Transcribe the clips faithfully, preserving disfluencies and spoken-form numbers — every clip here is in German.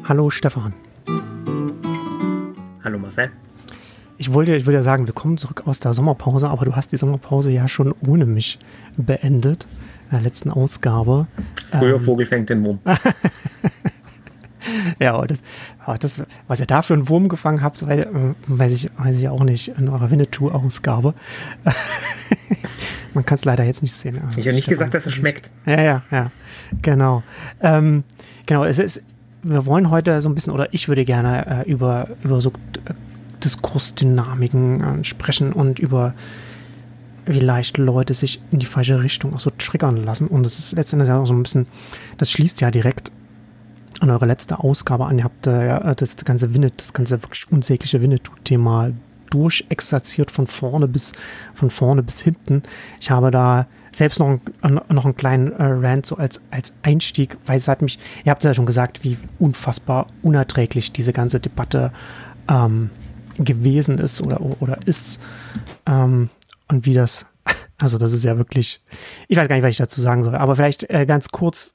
Hallo Stefan. Hallo Marcel. Ich wollte, ich wollte ja sagen, wir kommen zurück aus der Sommerpause, aber du hast die Sommerpause ja schon ohne mich beendet, in der letzten Ausgabe. Früher ähm, Vogel fängt den Wurm. Ja, das, das, was ihr da für einen Wurm gefangen habt, weil, weiß ich, weiß ich auch nicht, in eurer Winnetou-Ausgabe. Man kann es leider jetzt nicht sehen. Ich habe nicht gesagt, dass es schmeckt. Ja, ja, ja, genau. Ähm, genau, es ist, wir wollen heute so ein bisschen, oder ich würde gerne äh, über, über so äh, Diskursdynamiken äh, sprechen und über wie leicht Leute sich in die falsche Richtung auch so triggern lassen. Und das ist letztendlich ja auch so ein bisschen, das schließt ja direkt an eure letzte Ausgabe an. Ihr habt äh, ja das ganze Winnetou, das ganze wirklich unsägliche Winnetou-Thema durchexerziert von vorne bis von vorne bis hinten. Ich habe da selbst noch, ein, noch einen kleinen äh, Rant so als, als Einstieg, weil es hat mich, ihr habt ja schon gesagt, wie unfassbar unerträglich diese ganze Debatte ähm, gewesen ist oder, oder ist ähm, und wie das, also das ist ja wirklich, ich weiß gar nicht, was ich dazu sagen soll, aber vielleicht äh, ganz kurz,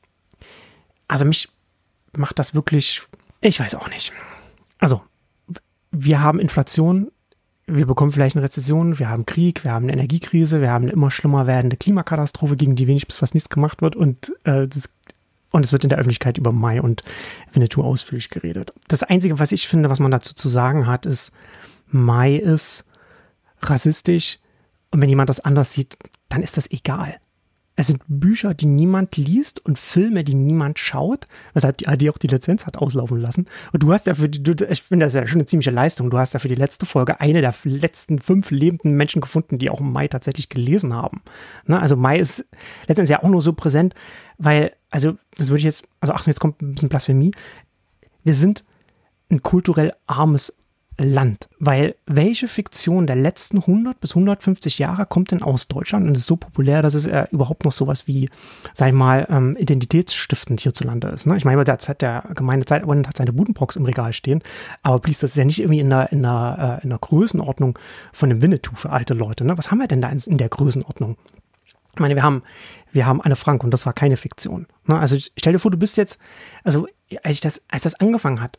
also mich macht das wirklich, ich weiß auch nicht. Also, wir haben Inflation, wir bekommen vielleicht eine Rezession, wir haben Krieg, wir haben eine Energiekrise, wir haben eine immer schlimmer werdende Klimakatastrophe, gegen die wenig bis fast nichts gemacht wird und, äh, das, und es wird in der Öffentlichkeit über Mai und Winnetou ausführlich geredet. Das Einzige, was ich finde, was man dazu zu sagen hat, ist, Mai ist rassistisch und wenn jemand das anders sieht, dann ist das egal. Es sind Bücher, die niemand liest und Filme, die niemand schaut, weshalb die A R D auch die Lizenz hat auslaufen lassen. Und du hast ja für die, du, ich finde das ja schon eine ziemliche Leistung, du hast ja für die letzte Folge eine der letzten fünf lebenden Menschen gefunden, die auch Mai tatsächlich gelesen haben. Ne? Also Mai ist letztendlich ja auch nur so präsent, weil, also das würde ich jetzt, also Achtung, jetzt kommt ein bisschen Blasphemie, wir sind ein kulturell armes Land, weil welche Fiktion der letzten hundert bis hundertfünfzig Jahre kommt denn aus Deutschland und ist so populär, dass es äh, überhaupt noch sowas wie, sag ich mal, ähm, identitätsstiftend hierzulande ist. Ne? Ich meine, der Zeit der Gemeinde Zeitabonnent hat seine Buddenbrooks im Regal stehen, aber please, das ist ja nicht irgendwie in der, in der, äh, in der Größenordnung von dem Winnetou für alte Leute. Ne? Was haben wir denn da in, in der Größenordnung? Ich meine, wir haben, wir haben Anne Frank und das war keine Fiktion. Ne? Also stell dir vor, du bist jetzt, also als ich das, als das angefangen hat,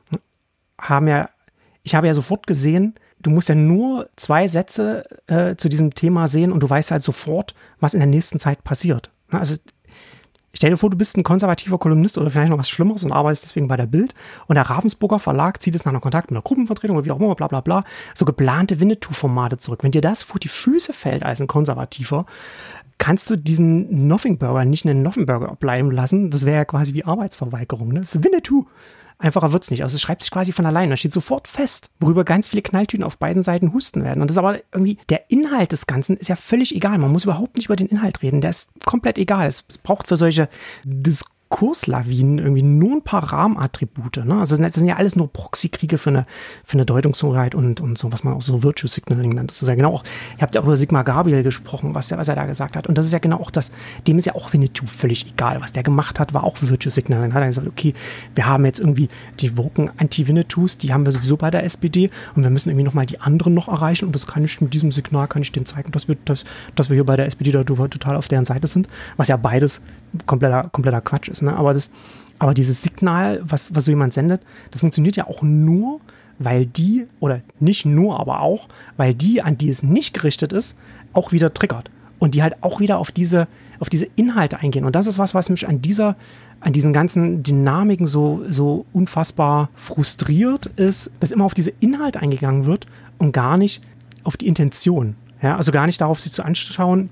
haben ja Ich habe ja sofort gesehen, du musst ja nur zwei Sätze äh, zu diesem Thema sehen und du weißt halt sofort, was in der nächsten Zeit passiert. Also stell dir vor, du bist ein konservativer Kolumnist oder vielleicht noch was Schlimmeres und arbeitest deswegen bei der Bild und der Ravensburger Verlag zieht es nach einem Kontakt mit einer Gruppenvertretung oder wie auch immer, bla bla bla, so geplante Winnetou-Formate zurück. Wenn dir das vor die Füße fällt als ein Konservativer, kannst du diesen Nothing-Burger nicht einen Nothing-Burger bleiben lassen. Das wäre ja quasi wie Arbeitsverweigerung. Ne? Das ist Winnetou. Einfacher wird's nicht. Also es schreibt sich quasi von alleine. Da steht sofort fest, worüber ganz viele Knalltüten auf beiden Seiten husten werden. Und das ist aber irgendwie, der Inhalt des Ganzen ist ja völlig egal. Man muss überhaupt nicht über den Inhalt reden. Der ist komplett egal. Es braucht für solche Diskurslawinen irgendwie nur ein paar Rahmenattribute. Ne? Also das sind ja alles nur Proxykriege für eine, für eine Deutungshoheit und, und so, was man auch so Virtue Signaling nennt. Das ist ja genau auch, ihr habt ja auch über Sigmar Gabriel gesprochen, was, der, was er da gesagt hat. Und das ist ja genau auch das, dem ist ja auch Winnetou völlig egal. Was der gemacht hat, war auch Virtue Signaling. Dann hat er gesagt, okay, wir haben jetzt irgendwie die woken Anti-Winnetous, die haben wir sowieso bei der S P D und wir müssen irgendwie nochmal die anderen noch erreichen und das kann ich mit diesem Signal, kann ich denen zeigen, dass wir, dass, dass wir hier bei der S P D da total auf deren Seite sind, was ja beides kompletter, kompletter Quatsch ist. Ne? Aber, das, aber dieses Signal, was, was so jemand sendet, das funktioniert ja auch nur, weil die, oder nicht nur, aber auch, weil die, an die es nicht gerichtet ist, auch wieder triggert. Und die halt auch wieder auf diese, auf diese Inhalte eingehen. Und das ist was, was mich an dieser, an diesen ganzen Dynamiken so, so unfassbar frustriert ist, dass immer auf diese Inhalte eingegangen wird und gar nicht auf die Intention. Ja, also gar nicht darauf, sich zu anschauen,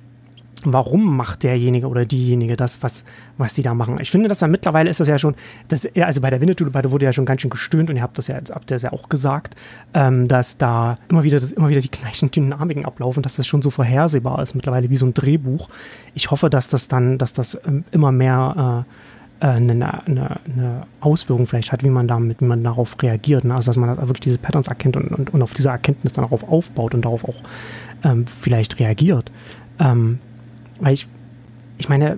warum macht derjenige oder diejenige das, was, was die da machen. Ich finde, dass da mittlerweile ist das ja schon, das, also bei der Winnetou-Debatte wurde ja schon ganz schön gestöhnt und ihr habt das ja, habt ihr das ja auch gesagt, ähm, dass da immer wieder, das, immer wieder die gleichen Dynamiken ablaufen, dass das schon so vorhersehbar ist, mittlerweile wie so ein Drehbuch. Ich hoffe, dass das dann, dass das ähm, immer mehr äh, eine, eine, eine Auswirkung vielleicht hat, wie man damit, wie man darauf reagiert. Ne? Also dass man wirklich diese Patterns erkennt und, und, und auf diese Erkenntnis dann darauf aufbaut und darauf auch ähm, vielleicht reagiert. Ähm, Weil ich, ich meine,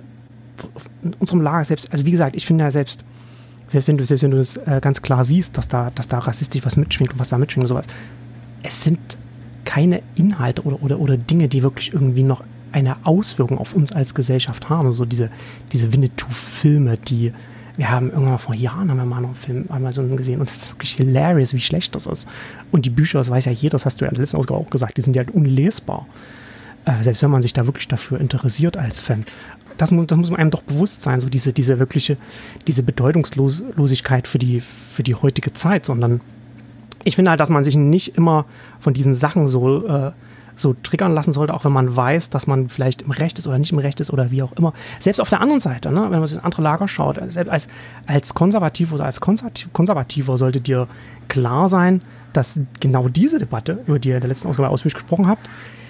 in unserem Lager selbst, also wie gesagt, ich finde ja selbst, selbst wenn du, selbst wenn du das äh, ganz klar siehst, dass da, dass da rassistisch was mitschwingt und was da mitschwingt und sowas, es sind keine Inhalte oder, oder, oder Dinge, die wirklich irgendwie noch eine Auswirkung auf uns als Gesellschaft haben. So diese, diese Winnetou-Filme, die wir haben irgendwann vor Jahren, haben wir mal noch einen Film einmal so gesehen und das ist wirklich hilarious, wie schlecht das ist. Und die Bücher, das weiß ja jeder, das hast du ja in der letzten Ausgabe auch gesagt, die sind ja halt unlesbar. Äh, selbst wenn man sich da wirklich dafür interessiert als Fan. Das, das muss man einem doch bewusst sein, so diese, diese wirkliche, diese Bedeutungslosigkeit für die, für die heutige Zeit, sondern ich finde halt, dass man sich nicht immer von diesen Sachen so, äh, so triggern lassen sollte, auch wenn man weiß, dass man vielleicht im Recht ist oder nicht im Recht ist oder wie auch immer. Selbst auf der anderen Seite, ne, wenn man sich in andere Lager schaut, selbst als, als Konservativer oder als Konservativer sollte dir klar sein, dass genau diese Debatte, über die ihr in der letzten Ausgabe ausführlich gesprochen habt,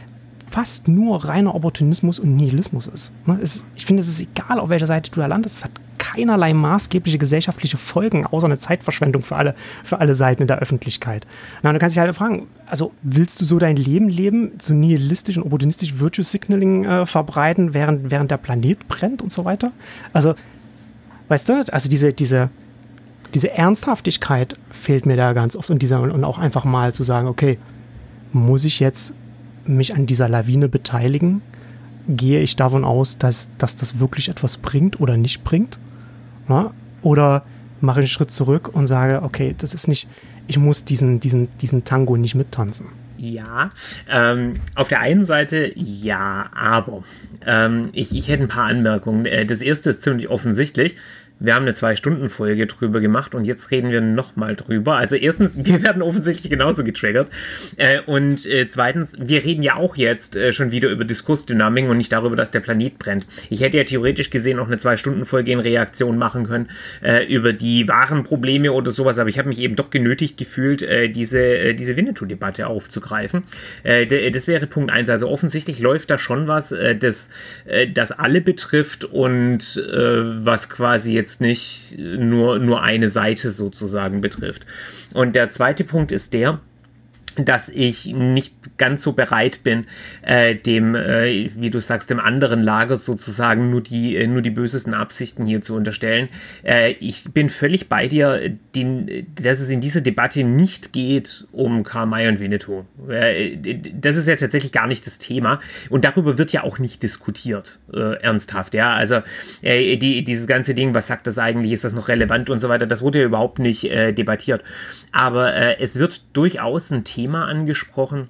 fast nur reiner Opportunismus und Nihilismus ist. Ne, es, ich finde, es ist egal, auf welcher Seite du da landest, es hat keinerlei maßgebliche gesellschaftliche Folgen, außer eine Zeitverschwendung für alle, für alle Seiten in der Öffentlichkeit. Na, du kannst dich halt fragen, also willst du so dein Leben leben, so nihilistisch und opportunistisch Virtue Signaling äh, verbreiten, während, während der Planet brennt und so weiter? Also, weißt du, also diese, diese, diese Ernsthaftigkeit fehlt mir da ganz oft und, dieser, und auch einfach mal zu sagen, okay, muss ich jetzt mich an dieser Lawine beteiligen? Gehe ich davon aus, dass, dass das wirklich etwas bringt oder nicht bringt? Ja? Oder mache ich einen Schritt zurück und sage, okay, das ist nicht, ich muss diesen, diesen, diesen Tango nicht mittanzen. Ja, ähm, auf der einen Seite ja, aber ähm, ich, ich hätte ein paar Anmerkungen. Das erste ist ziemlich offensichtlich. Wir haben eine Zwei-Stunden-Folge drüber gemacht und jetzt reden wir nochmal drüber. Also erstens, wir werden offensichtlich genauso getriggert. Äh, und äh, zweitens, wir reden ja auch jetzt äh, schon wieder über Diskursdynamiken und nicht darüber, dass der Planet brennt. Ich hätte ja theoretisch gesehen auch eine Zwei-Stunden-Folge in Reaktion machen können äh, über die wahren Probleme oder sowas, aber ich habe mich eben doch genötigt gefühlt, äh, diese, äh, diese Winnetou-Debatte aufzugreifen. Äh, d- das wäre Punkt eins. Also offensichtlich läuft da schon was, äh, das, äh, das alle betrifft und äh, was quasi jetzt nicht nur, nur eine Seite sozusagen betrifft. Und der zweite Punkt ist der, dass ich nicht ganz so bereit bin, äh, dem, äh, wie du sagst, dem anderen Lager sozusagen nur die, äh, nur die bösesten Absichten hier zu unterstellen. Äh, ich bin völlig bei dir, den, dass es in dieser Debatte nicht geht um Karl May und Winnetou. Äh, das ist ja tatsächlich gar nicht das Thema und darüber wird ja auch nicht diskutiert, äh, ernsthaft. Ja, also äh, die, dieses ganze Ding, was sagt das eigentlich, ist das noch relevant und so weiter, das wurde ja überhaupt nicht äh, debattiert. Aber äh, es wird durchaus ein Thema Thema angesprochen,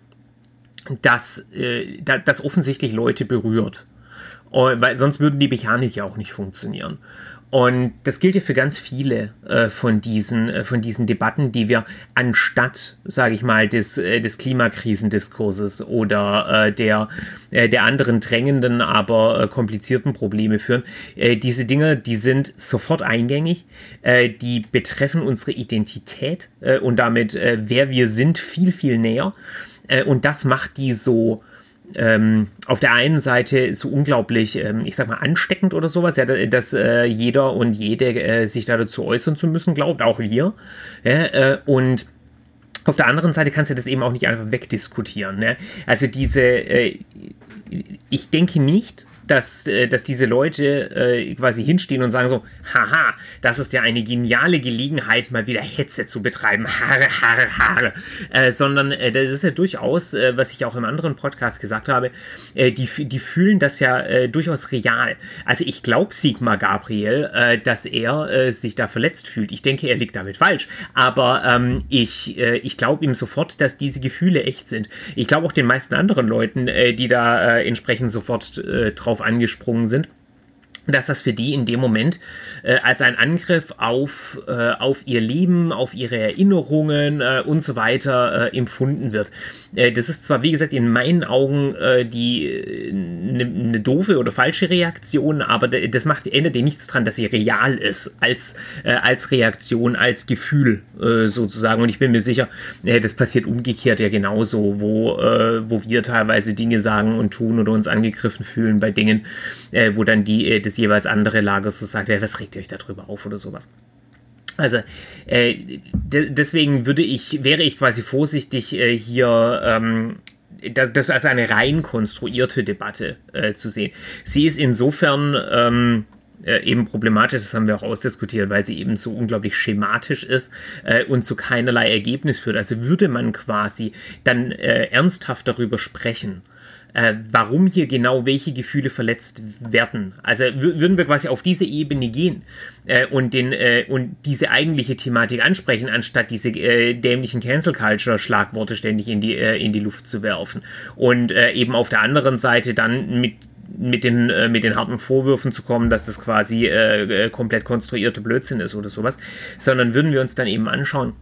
das, äh, das offensichtlich Leute berührt. Und, weil sonst würden die Mechanik ja auch nicht funktionieren. Und das gilt ja für ganz viele äh, von, diesen, äh, von diesen Debatten, die wir anstatt, sage ich mal, des, äh, des Klimakrisendiskurses oder äh, der, äh, der anderen drängenden, aber äh, komplizierten Probleme führen. Äh, diese Dinge, die sind sofort eingängig, äh, die betreffen unsere Identität äh, und damit, äh, wer wir sind, viel, viel näher. Äh, und das macht die so Ähm, auf der einen Seite so unglaublich, ähm, ich sag mal, ansteckend oder sowas, ja, dass äh, jeder und jede äh, sich da dazu äußern zu müssen glaubt, auch wir. Ja, äh, und auf der anderen Seite kannst du das eben auch nicht einfach wegdiskutieren. Ne? Also diese, äh, ich denke nicht, dass, äh, dass diese Leute äh, quasi hinstehen und sagen so, haha, das ist ja eine geniale Gelegenheit, mal wieder Hetze zu betreiben, Haare, Haare, Haare, äh, sondern äh, das ist ja durchaus, äh, was ich auch im anderen Podcast gesagt habe, äh, die, die fühlen das ja äh, durchaus real. Also ich glaube Sigmar Gabriel, äh, dass er äh, sich da verletzt fühlt. Ich denke, er liegt damit falsch, aber ähm, ich, äh, ich glaube ihm sofort, dass diese Gefühle echt sind. Ich glaube auch den meisten anderen Leuten, äh, die da äh, entsprechend sofort äh, drauf angesprungen sind, dass das für die in dem Moment äh, als ein Angriff auf, äh, auf ihr Leben, auf ihre Erinnerungen äh, und so weiter äh, empfunden wird. Äh, das ist zwar, wie gesagt, in meinen Augen äh, die eine ne doofe oder falsche Reaktion, aber das macht, ändert dir nichts dran, dass sie real ist, als, äh, als Reaktion, als Gefühl äh, sozusagen. Und ich bin mir sicher, äh, das passiert umgekehrt ja genauso, wo, äh, wo wir teilweise Dinge sagen und tun oder uns angegriffen fühlen bei Dingen, äh, wo dann die äh, das jeweils andere Lager so sagt, ja, was regt ihr euch da drüber auf oder sowas. Also äh, d- deswegen würde ich, wäre ich quasi vorsichtig, äh, hier ähm, das, das als eine rein konstruierte Debatte äh, zu sehen. Sie ist insofern ähm, äh, eben problematisch, das haben wir auch ausdiskutiert, weil sie eben so unglaublich schematisch ist äh, und zu keinerlei Ergebnis führt. Also würde man quasi dann äh, ernsthaft darüber sprechen, äh, warum hier genau welche Gefühle verletzt werden. Also w- würden wir quasi auf diese Ebene gehen äh, und, den, äh, und diese eigentliche Thematik ansprechen, anstatt diese äh, dämlichen Cancel-Culture-Schlagworte ständig in die, äh, in die Luft zu werfen. Und äh, eben auf der anderen Seite dann mit mit den, äh, mit den harten Vorwürfen zu kommen, dass das quasi äh, komplett konstruierte Blödsinn ist oder sowas, sondern würden wir uns dann eben anschauen,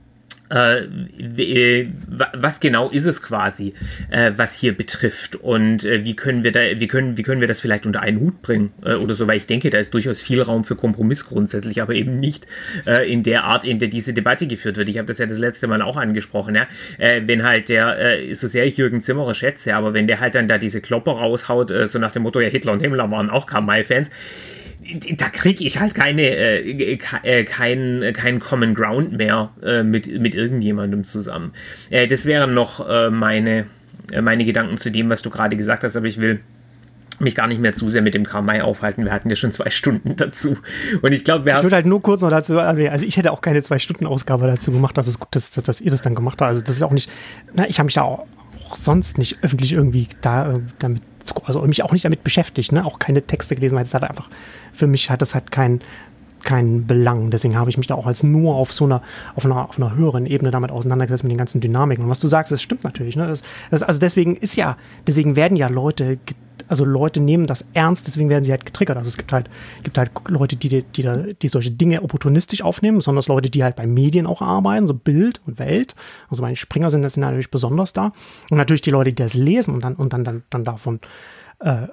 Äh, was genau ist es quasi, äh, was hier betrifft und äh, wie können wir da, wie können, wie können wir das vielleicht unter einen Hut bringen äh, oder so, weil ich denke, da ist durchaus viel Raum für Kompromiss grundsätzlich, aber eben nicht äh, in der Art, in der diese Debatte geführt wird. Ich habe das ja das letzte Mal auch angesprochen, ja? äh, wenn halt der, äh, so sehr ich Jürgen Zimmerer schätze, aber wenn der halt dann da diese Klopper raushaut, äh, so nach dem Motto, ja, Hitler und Himmler waren auch Karl-May-Fans, da kriege ich halt keine, äh, äh, keinen kein Common Ground mehr äh, mit, mit irgendjemandem zusammen. Äh, das wären noch äh, meine, äh, meine Gedanken zu dem, was du gerade gesagt hast, aber ich will mich gar nicht mehr zu sehr mit dem Karl-May aufhalten. Wir hatten ja schon zwei Stunden dazu. Und ich glaube, wir haben... Ich würde halt nur kurz noch dazu, also ich hätte auch keine Zwei-Stunden-Ausgabe dazu gemacht, dass es gut ist, dass, dass ihr das dann gemacht habt. Also das ist auch nicht, na, ich habe mich da auch, auch sonst nicht öffentlich irgendwie da damit, also mich auch nicht damit beschäftigt, ne? Auch keine Texte gelesen, weil das hat einfach, für mich hat das halt keinen keinen Belang. Deswegen habe ich mich da auch als nur auf so einer, auf einer, auf einer höheren Ebene damit auseinandergesetzt mit den ganzen Dynamiken. Und was du sagst, das stimmt natürlich, ne? Das, das, also deswegen ist ja, deswegen werden ja Leute, also Leute nehmen das ernst, deswegen werden sie halt getriggert. Also es gibt halt, gibt halt Leute, die, die, die, die solche Dinge opportunistisch aufnehmen, besonders Leute, die halt bei Medien auch arbeiten, so Bild und Welt. Also meine Springer sind das sind natürlich besonders da. Und natürlich die Leute, die das lesen und dann, und dann, dann, dann davon äh,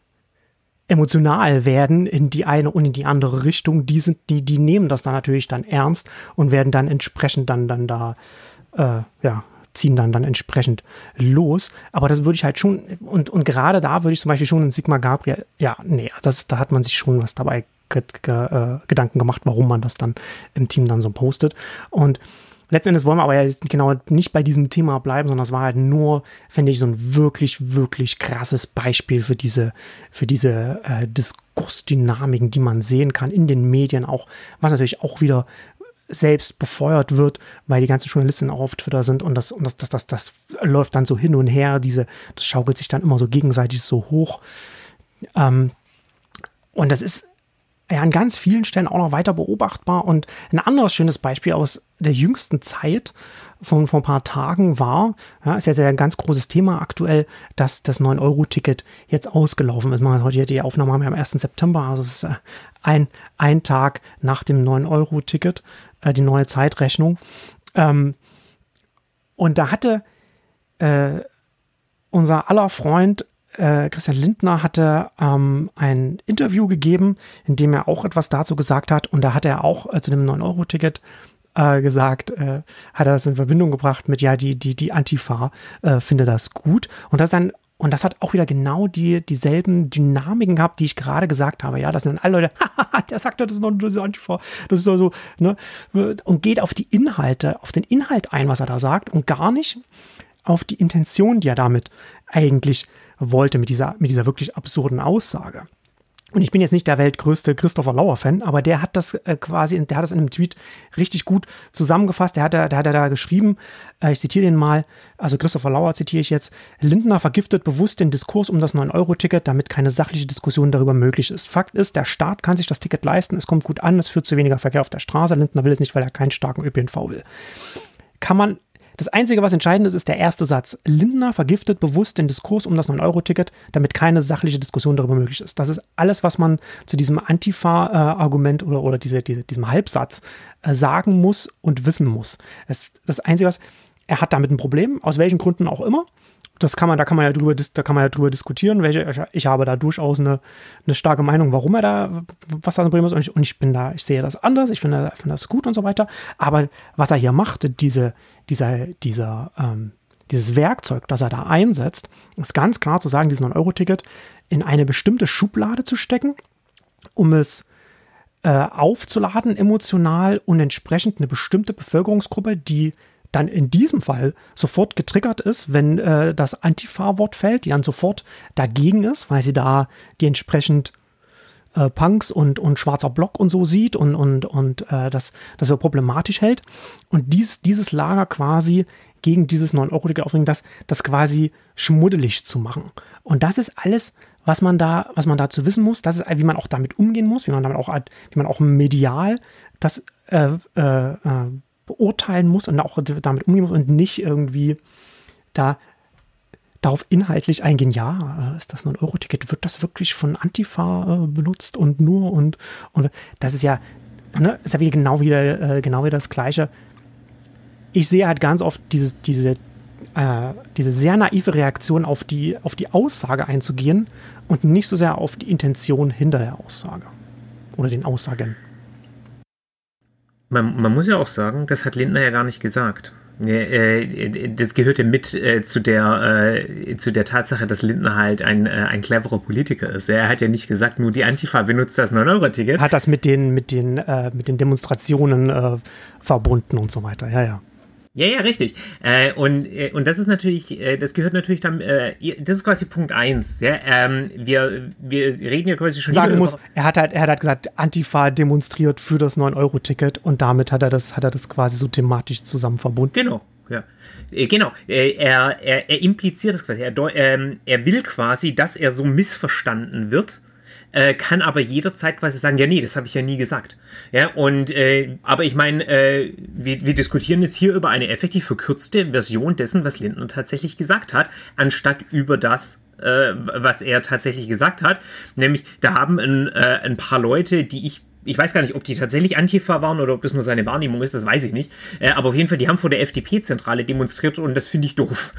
emotional werden in die eine und in die andere Richtung, die sind, die, die nehmen das dann natürlich dann ernst und werden dann entsprechend dann, dann da, äh, ja, ziehen dann, dann entsprechend los. Aber das würde ich halt schon, und, und gerade da würde ich zum Beispiel schon in Sigmar Gabriel, ja, nee, das, da hat man sich schon was dabei ge, ge, äh, Gedanken gemacht, warum man das dann im Team dann so postet. Und letzten Endes wollen wir aber ja jetzt genau nicht bei diesem Thema bleiben, sondern es war halt nur, finde ich, so ein wirklich, wirklich krasses Beispiel für diese, für diese äh, Diskursdynamiken, die man sehen kann in den Medien auch, was natürlich auch wieder selbst befeuert wird, weil die ganzen Journalisten auch auf Twitter sind und das, und das, das, das, das läuft dann so hin und her, diese, das schaukelt sich dann immer so gegenseitig so hoch. Ähm, und das ist ja an ganz vielen Stellen auch noch weiter beobachtbar. Und ein anderes schönes Beispiel aus der jüngsten Zeit von vor ein paar Tagen war, ja, ist jetzt ein ganz großes Thema aktuell, dass das neun Euro Ticket jetzt ausgelaufen ist. Man heute die Aufnahme haben wir am ersten September, also es ist ein, ein Tag nach dem neun Euro Ticket, äh, die neue Zeitrechnung. Ähm, und da hatte äh, unser aller Freund Äh, Christian Lindner hatte ähm, ein Interview gegeben, in dem er auch etwas dazu gesagt hat. Und da hat er auch äh, zu dem neun Euro Ticket äh, gesagt, äh, hat er das in Verbindung gebracht mit, ja, die, die, die Antifa äh, finde das gut. Und das dann, und das hat auch wieder genau die, dieselben Dynamiken gehabt, die ich gerade gesagt habe. Ja, das sind dann alle Leute, der sagt, das ist noch das ist Antifa, das ist so, also, ne, und geht auf die Inhalte, auf den Inhalt ein, was er da sagt, und gar nicht auf die Intention, die er damit eigentlich wollte mit dieser, mit dieser wirklich absurden Aussage. Und ich bin jetzt nicht der weltgrößte Christopher Lauer-Fan, aber der hat das äh, quasi, der hat das in einem Tweet richtig gut zusammengefasst. Der hat, der hat da geschrieben, äh, ich zitiere den mal, also Christopher Lauer zitiere ich jetzt: Lindner vergiftet bewusst den Diskurs um das neun Euro Ticket, damit keine sachliche Diskussion darüber möglich ist. Fakt ist, der Staat kann sich das Ticket leisten, es kommt gut an, es führt zu weniger Verkehr auf der Straße. Lindner will es nicht, weil er keinen starken Ö P N V will. Kann man Das Einzige, was entscheidend ist, ist der erste Satz. Lindner vergiftet bewusst den Diskurs um das neun Euro Ticket, damit keine sachliche Diskussion darüber möglich ist. Das ist alles, was man zu diesem Antifa-Argument oder, oder diese, diese, diesem Halbsatz äh, sagen muss und wissen muss. Das, das Einzige, was er hat damit ein Problem, aus welchen Gründen auch immer. Das kann man, da kann man ja drüber, da kann man ja drüber diskutieren. Welche, ich habe da durchaus eine, eine starke Meinung, warum er da, was da ein Problem ist. Und ich, und ich bin da, ich sehe das anders. Ich finde, finde das gut und so weiter. Aber was er hier macht, diese, dieser, dieser, ähm, dieses Werkzeug, das er da einsetzt, ist ganz klar zu sagen, dieses neun Euro Ticket in eine bestimmte Schublade zu stecken, um es äh, aufzuladen emotional und entsprechend eine bestimmte Bevölkerungsgruppe, die dann in diesem Fall sofort getriggert ist, wenn äh, das Antifa-Wort fällt, die dann sofort dagegen ist, weil sie da die entsprechend äh, Punks und, und schwarzer Block und so sieht und, und, und äh, das, das für problematisch hält. Und dies, dieses Lager quasi gegen dieses neun Euro Ticket aufbringen, das, das quasi schmuddelig zu machen. Und das ist alles, was man da, was man dazu wissen muss. Das ist, wie man auch damit umgehen muss, wie man damit auch, wie man auch medial das äh, äh, beurteilen muss und auch damit umgehen muss und nicht irgendwie da darauf inhaltlich eingehen, ja, ist das neun Euro Ticket, wird das wirklich von Antifa äh, benutzt und nur und, und das ist ja, ne, ist ja wieder genau wieder, äh, genau wieder das Gleiche. Ich sehe halt ganz oft dieses, diese, äh, diese sehr naive Reaktion auf die, auf die Aussage einzugehen und nicht so sehr auf die Intention hinter der Aussage oder den Aussagen. Man, man muss ja auch sagen, das hat Lindner ja gar nicht gesagt. Das gehörte mit äh, zu, der, äh, zu der Tatsache, dass Lindner halt ein, äh, ein cleverer Politiker ist. Er hat ja nicht gesagt, nur die Antifa benutzt das neun Euro Ticket. Hat das mit den, mit den, äh, mit den Demonstrationen äh, verbunden und so weiter, ja, ja. Ja, ja, richtig. Äh, und, äh, und das ist natürlich, äh, das gehört natürlich dann, äh, das ist quasi Punkt eins. Ja? Ähm, wir, wir reden ja quasi schon Sagen muss, er hat halt, er hat halt gesagt, Antifa demonstriert für das neun Euro Ticket und damit hat er das, hat er das quasi so thematisch zusammen verbunden. Genau, ja. Äh, genau, äh, er, er, er impliziert das quasi. Er, ähm, er will quasi, dass er so missverstanden wird. Äh, kann aber jederzeit quasi sagen, ja nee, das habe ich ja nie gesagt. Ja, und äh, aber ich meine, äh, wir, wir diskutieren jetzt hier über eine effektiv verkürzte Version dessen, was Lindner tatsächlich gesagt hat, anstatt über das, äh, was er tatsächlich gesagt hat. Nämlich, da haben ein, äh, ein paar Leute, die ich Ich weiß gar nicht, ob die tatsächlich Antifa waren oder ob das nur seine Wahrnehmung ist, das weiß ich nicht. Äh, aber auf jeden Fall, die haben vor der F D P-Zentrale demonstriert und das finde ich doof.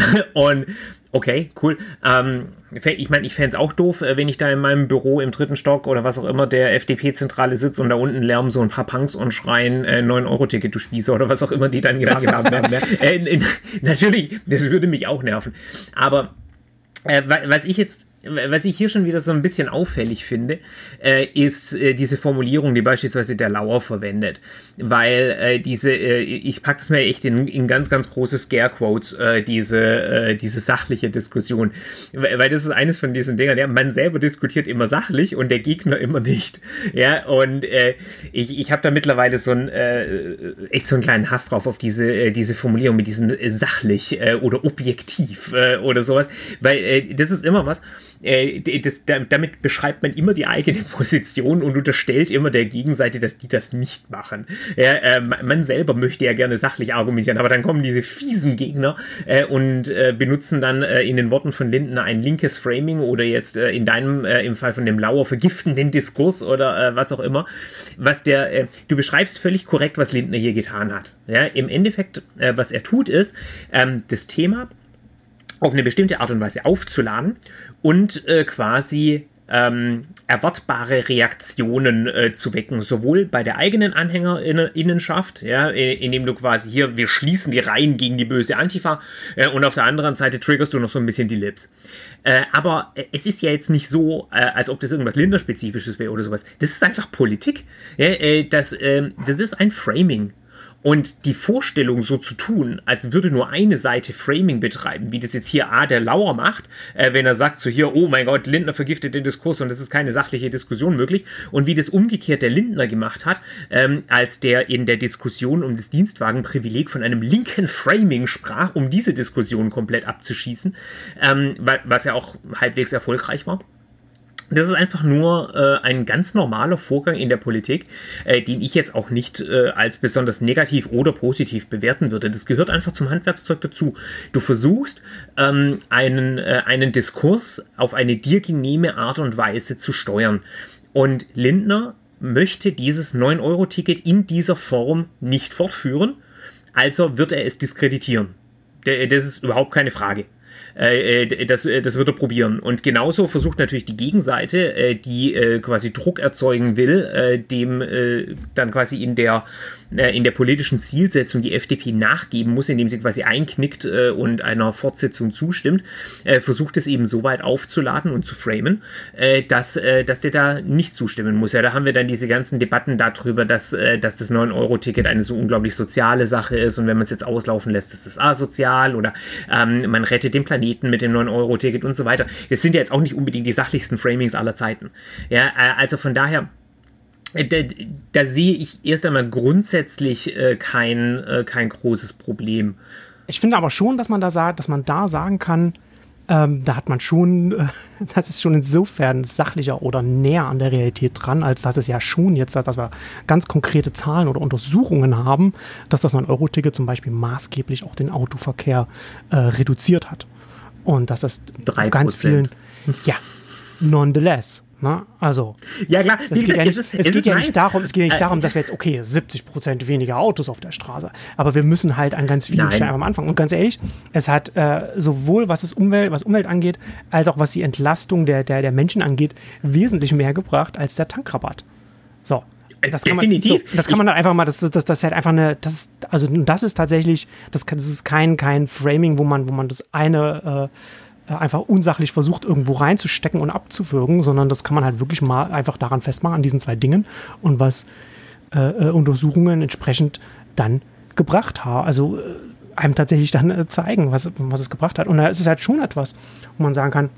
Und okay, cool. Ähm, ich meine, ich fände es auch doof, wenn ich da in meinem Büro im dritten Stock oder was auch immer der F D P-Zentrale sitze und da unten lärmen so ein paar Punks und schreien äh, neun Euro Ticket, du Spießer oder was auch immer die dann gesagt haben. äh, in, in, natürlich, das würde mich auch nerven. Aber äh, was ich jetzt Was ich hier schon wieder so ein bisschen auffällig finde, äh, ist äh, diese Formulierung, die beispielsweise der Lauer verwendet. Weil äh, diese, äh, ich packe das mir echt in, in ganz, ganz große Scare-Quotes, äh, diese, äh, diese sachliche Diskussion. Weil, weil das ist eines von diesen Dingern, ja, man selber diskutiert immer sachlich und der Gegner immer nicht. Ja, und äh, ich, ich habe da mittlerweile so ein, äh, echt so einen kleinen Hass drauf auf diese, äh, diese Formulierung mit diesem äh, sachlich äh, oder objektiv äh, oder sowas. Weil äh, das ist immer was, Das, damit beschreibt man immer die eigene Position und unterstellt immer der Gegenseite, dass die das nicht machen. Ja, äh, man selber möchte ja gerne sachlich argumentieren, aber dann kommen diese fiesen Gegner äh, und äh, benutzen dann äh, in den Worten von Lindner ein linkes Framing oder jetzt äh, in deinem, äh, im Fall von dem Lauer, vergiftenden Diskurs oder äh, was auch immer. Was der, äh, du beschreibst völlig korrekt, was Lindner hier getan hat. Ja, im Endeffekt, äh, was er tut, ist, ähm, das Thema auf eine bestimmte Art und Weise aufzuladen und äh, quasi ähm, erwartbare Reaktionen äh, zu wecken, sowohl bei der eigenen Anhängerinnenschaft, ja, indem du quasi hier, wir schließen die Reihen gegen die böse Antifa äh, und auf der anderen Seite triggerst du noch so ein bisschen die Lips. Äh, aber äh, es ist ja jetzt nicht so, äh, als ob das irgendwas Länderspezifisches wäre oder sowas. Das ist einfach Politik. Ja, äh, das, äh, das ist ein Framing. Und die Vorstellung so zu tun, als würde nur eine Seite Framing betreiben, wie das jetzt hier A, der Lauer macht, äh, wenn er sagt so hier, oh mein Gott, Lindner vergiftet den Diskurs und es ist keine sachliche Diskussion möglich, und wie das umgekehrt der Lindner gemacht hat, ähm, als der in der Diskussion um das Dienstwagenprivileg von einem linken Framing sprach, um diese Diskussion komplett abzuschießen, ähm, was ja auch halbwegs erfolgreich war. Das ist einfach nur äh, ein ganz normaler Vorgang in der Politik, äh, den ich jetzt auch nicht äh, als besonders negativ oder positiv bewerten würde. Das gehört einfach zum Handwerkszeug dazu. Du versuchst, ähm, einen, äh, einen Diskurs auf eine dir genehme Art und Weise zu steuern. Und Lindner möchte dieses neun Euro Ticket in dieser Form nicht fortführen, also wird er es diskreditieren. Das ist überhaupt keine Frage. Das, das wird er probieren. Und genauso versucht natürlich die Gegenseite, die quasi Druck erzeugen will, dem dann quasi in der, äh, in der politischen Zielsetzung die F D P nachgeben muss, indem sie quasi einknickt äh, und einer Fortsetzung zustimmt, äh, versucht es eben so weit aufzuladen und zu framen, äh, dass, äh, dass der da nicht zustimmen muss. Ja, da haben wir dann diese ganzen Debatten darüber, dass, äh, dass das neun Euro Ticket eine so unglaublich soziale Sache ist und wenn man es jetzt auslaufen lässt, ist es asozial oder ähm, man rettet den Planeten mit dem neun Euro Ticket und so weiter. Das sind ja jetzt auch nicht unbedingt die sachlichsten Framings aller Zeiten. Ja, äh, also von daher Da, da sehe ich erst einmal grundsätzlich äh, kein, äh, kein großes Problem. Ich finde aber schon, dass man da sagt, dass man da sagen kann, ähm, da hat man schon, äh, das ist schon insofern sachlicher oder näher an der Realität dran, als dass es ja schon jetzt, dass wir ganz konkrete Zahlen oder Untersuchungen haben, dass das neun Euro Ticket zum Beispiel maßgeblich auch den Autoverkehr äh, reduziert hat. Und dass das auf ganz vielen, ja, nonetheless. Na, also, ja, klar. Es geht, ja nicht, ist, es geht ja nice. nicht darum, es geht ja nicht darum, dass wir jetzt, okay, siebzig Prozent weniger Autos auf der Straße, aber wir müssen halt an ganz vielen Stellen am Anfang. Und ganz ehrlich, es hat äh, sowohl was das Umwelt, was Umwelt angeht, als auch was die Entlastung der, der, der Menschen angeht, wesentlich mehr gebracht als der Tankrabatt. So. Das kann man, so, das kann man dann einfach mal, das, das, das ist halt einfach eine, das, also das ist tatsächlich, das, kann, das ist kein, kein Framing, wo man, wo man das eine äh, einfach unsachlich versucht, irgendwo reinzustecken und abzuwürgen, sondern das kann man halt wirklich mal einfach daran festmachen, an diesen zwei Dingen und was äh, Untersuchungen entsprechend dann gebracht haben. Also äh, einem tatsächlich dann äh, zeigen, was, was es gebracht hat. Und da ist es halt schon etwas, wo man sagen kann,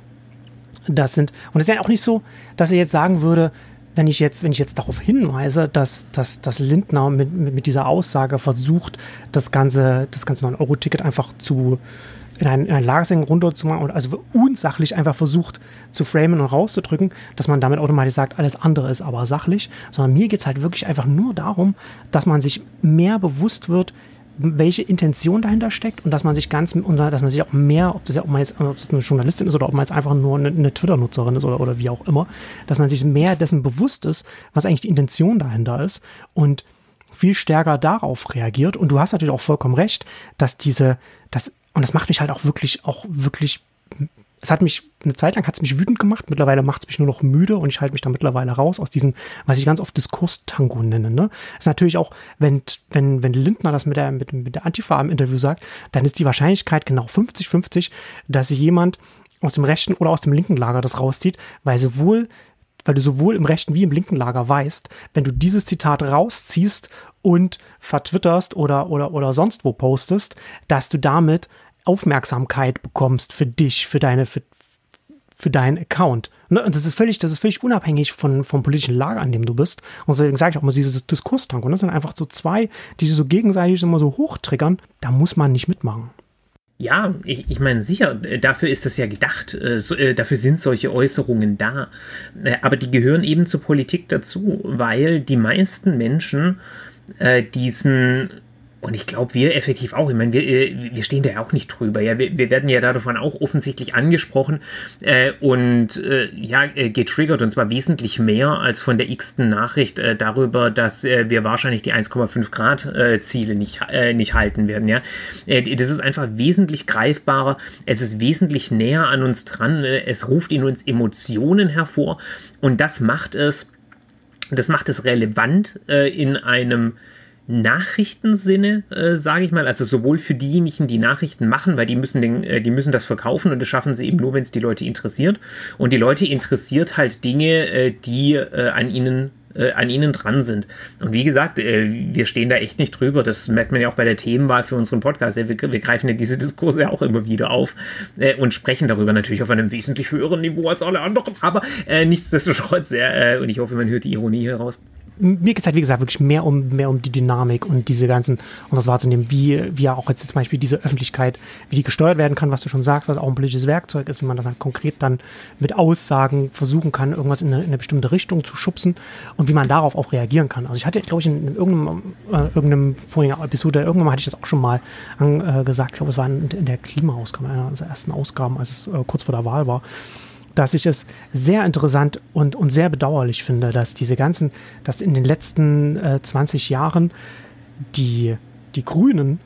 das sind, und es ist ja auch nicht so, dass er jetzt sagen würde, wenn ich jetzt, wenn ich jetzt darauf hinweise, dass, dass, dass Lindner mit, mit, mit dieser Aussage versucht, das ganze, das ganze neun Euro Ticket einfach zu in ein, in ein Lagersenken runterzumachen und also unsachlich einfach versucht zu framen und rauszudrücken, dass man damit automatisch sagt, alles andere ist aber sachlich, sondern mir geht es halt wirklich einfach nur darum, dass man sich mehr bewusst wird, welche Intention dahinter steckt und dass man sich ganz, und dass man sich auch mehr, ob das ja auch mal jetzt, ob das eine Journalistin ist oder ob man jetzt einfach nur eine, eine Twitter-Nutzerin ist oder, oder wie auch immer, dass man sich mehr dessen bewusst ist, was eigentlich die Intention dahinter ist und viel stärker darauf reagiert. Und du hast natürlich auch vollkommen recht, dass diese, dass und das macht mich halt auch wirklich, auch wirklich, es hat mich, eine Zeit lang hat es mich wütend gemacht, mittlerweile macht es mich nur noch müde und ich halte mich da mittlerweile raus aus diesem, was ich ganz oft Diskurstango nenne. Ne? Das ist natürlich auch, wenn, wenn, wenn Lindner das mit der, mit, mit der Antifa im Interview sagt, dann ist die Wahrscheinlichkeit genau fünfzig fünfzig, dass jemand aus dem rechten oder aus dem linken Lager das rauszieht, weil sowohl weil du sowohl im rechten wie im linken Lager weißt, wenn du dieses Zitat rausziehst und vertwitterst oder, oder, oder sonst wo postest, dass du damit Aufmerksamkeit bekommst für dich, für deine, für, für deinen Account. Und das ist völlig, das ist völlig unabhängig von, vom politischen Lager, an dem du bist. Und deswegen sage ich auch immer, dieses Diskurstango, das sind einfach so zwei, die sich so gegenseitig immer so hochtriggern, da muss man nicht mitmachen. Ja, ich, ich meine, sicher, dafür ist das ja gedacht, äh, so, äh, dafür sind solche Äußerungen da. Äh, aber die gehören eben zur Politik dazu, weil die meisten Menschen äh, diesen, und ich glaube, wir effektiv auch, ich meine, wir, wir stehen da ja auch nicht drüber, ja, wir, wir werden ja davon auch offensichtlich angesprochen äh, und äh, ja, äh, getriggert, und zwar wesentlich mehr als von der x-ten Nachricht äh, darüber, dass äh, wir wahrscheinlich die eins Komma fünf Grad äh, Ziele nicht, äh, nicht halten werden, ja. Äh, das ist einfach wesentlich greifbarer, es ist wesentlich näher an uns dran, äh, es ruft in uns Emotionen hervor und das macht es, das macht es relevant äh, in einem Nachrichtensinne, äh, sage ich mal, also sowohl für diejenigen, die Nachrichten machen, weil die müssen den, äh, die müssen das verkaufen und das schaffen sie eben nur, wenn es die Leute interessiert. Und die Leute interessiert halt Dinge, äh, die äh, an ihnen äh, an ihnen dran sind. Und wie gesagt, äh, wir stehen da echt nicht drüber. Das merkt man ja auch bei der Themenwahl für unseren Podcast. Wir, wir greifen ja diese Diskurse auch immer wieder auf äh, und sprechen darüber natürlich auf einem wesentlich höheren Niveau als alle anderen. Aber äh, nichtsdestotrotz, äh, und ich hoffe, man hört die Ironie hier raus. Mir geht es halt, wie gesagt, wirklich mehr um, mehr um die Dynamik und diese ganzen, und das wahrzunehmen, wie, wie ja auch jetzt zum Beispiel diese Öffentlichkeit, wie die gesteuert werden kann, was du schon sagst, was auch ein politisches Werkzeug ist, wie man das halt konkret dann mit Aussagen versuchen kann, irgendwas in eine, in eine bestimmte Richtung zu schubsen und wie man darauf auch reagieren kann. Also ich hatte, glaube ich, in, in irgendeinem, äh, irgendeinem vorigen Episode, irgendwann mal hatte ich das auch schon mal an, äh, gesagt, ich glaube, es war in, in der Klimaausgabe, einer unserer ersten Ausgaben, als es äh, kurz vor der Wahl war, dass ich es sehr interessant und, und sehr bedauerlich finde, dass diese ganzen, dass in den letzten äh, zwanzig Jahren die, die Grünen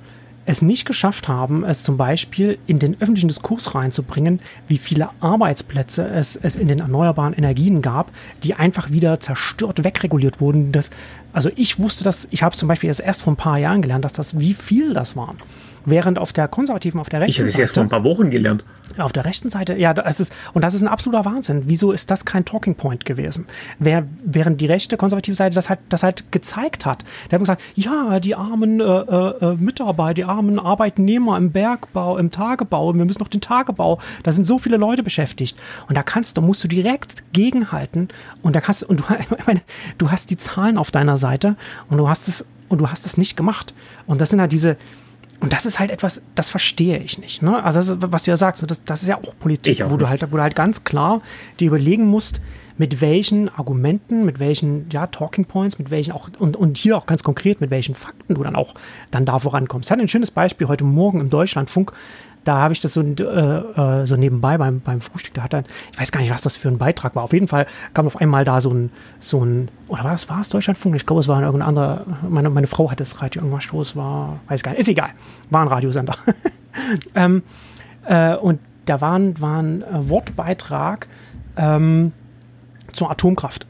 es nicht geschafft haben, es zum Beispiel in den öffentlichen Diskurs reinzubringen, wie viele Arbeitsplätze es, es in den erneuerbaren Energien gab, die einfach wieder zerstört wegreguliert wurden. Das, also ich wusste das, ich habe zum Beispiel das erst vor ein paar Jahren gelernt, dass das, wie viel das waren. Während auf der konservativen, auf der rechten Seite... Ich habe es erst vor ein paar Wochen gelernt. Auf der rechten Seite, ja, das ist, und das ist ein absoluter Wahnsinn. Wieso ist das kein Talking Point gewesen? Wer, während die rechte, konservative Seite das halt, das halt gezeigt hat. Der hat gesagt, ja, die armen äh, äh, Mitarbeiter, die armen Arbeitnehmer im Bergbau, im Tagebau, wir müssen noch den Tagebau, da sind so viele Leute beschäftigt. Und da kannst du, musst du direkt gegenhalten und da kannst, und du, ich meine, du hast die Zahlen auf deiner Seite und du hast es, und du hast es nicht gemacht. Und das sind halt diese... Und das ist halt etwas, das verstehe ich nicht. Ne? Also das ist, was du ja sagst, das, das ist ja auch Politik, auch wo, du halt, wo du halt ganz klar dir überlegen musst, mit welchen Argumenten, mit welchen ja, Talking Points, mit welchen auch, und, und hier auch ganz konkret, mit welchen Fakten du dann auch dann da vorankommst. Ich hatte ein schönes Beispiel heute Morgen im Deutschlandfunk. Da habe ich das so, äh, so nebenbei beim, beim Frühstück, da hat er, ich weiß gar nicht, was das für ein Beitrag war. Auf jeden Fall kam auf einmal da so ein, so ein oder war das, war es Deutschlandfunk? Ich glaube, es war irgendein anderer, meine, meine Frau hat das Radio irgendwas, es war, weiß gar nicht, ist egal, war ein Radiosender. ähm, äh, und da war ein, war ein Wortbeitrag ähm, zur Atomkraft.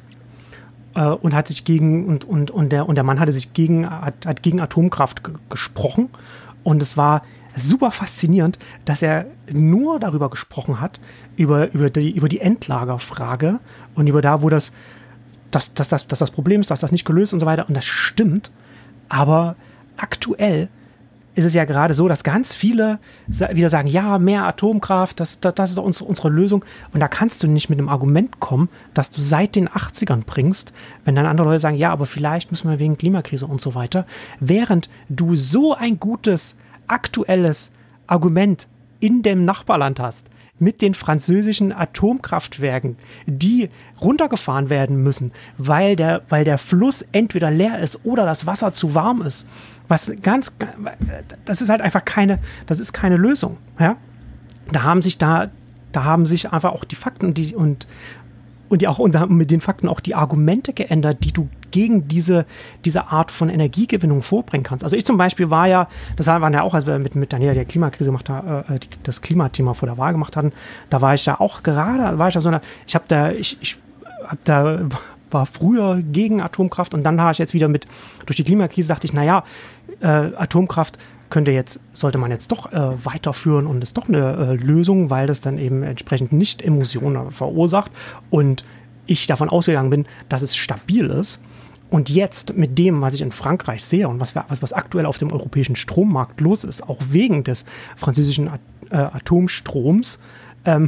Äh, und hat sich gegen, und, und, und, der, und der Mann hatte sich gegen, hat, hat gegen Atomkraft g- gesprochen. Und es war super faszinierend, dass er nur darüber gesprochen hat, über, über, die, über die Endlagerfrage und über da, wo das, dass, dass, dass, dass das Problem ist, dass das nicht gelöst und so weiter. Und das stimmt. Aber aktuell ist es ja gerade so, dass ganz viele wieder sagen, ja, mehr Atomkraft, das, das, das ist doch unsere, unsere Lösung. Und da kannst du nicht mit einem Argument kommen, das du seit den achtzigern bringst, wenn dann andere Leute sagen, ja, aber vielleicht müssen wir wegen Klimakrise und so weiter. Während du so ein gutes aktuelles Argument in dem Nachbarland hast, mit den französischen Atomkraftwerken, die runtergefahren werden müssen, weil der, weil der Fluss entweder leer ist oder das Wasser zu warm ist. Was ganz, das ist halt einfach keine, das ist keine Lösung. Ja? Da haben sich da, da haben sich einfach auch die Fakten die, und, und die auch und mit den Fakten auch die Argumente geändert, die du gegen diese, diese Art von Energiegewinnung vorbringen kannst. Also ich zum Beispiel war ja, das waren ja auch, als wir mit, mit Daniela die Klimakrise gemacht haben, äh, das Klimathema vor der Wahl gemacht hatten, da war ich ja auch gerade, war ich ja so eine, ich habe da, ich, ich hab da, war früher gegen Atomkraft und dann war ich jetzt wieder mit, durch die Klimakrise dachte ich, naja, äh, Atomkraft könnte jetzt, sollte man jetzt doch äh, weiterführen und ist doch eine äh, Lösung, weil das dann eben entsprechend nicht Emissionen verursacht und ich davon ausgegangen bin, dass es stabil ist. Und jetzt mit dem, was ich in Frankreich sehe und was, was, was aktuell auf dem europäischen Strommarkt los ist, auch wegen des französischen At- äh, Atomstroms, ähm,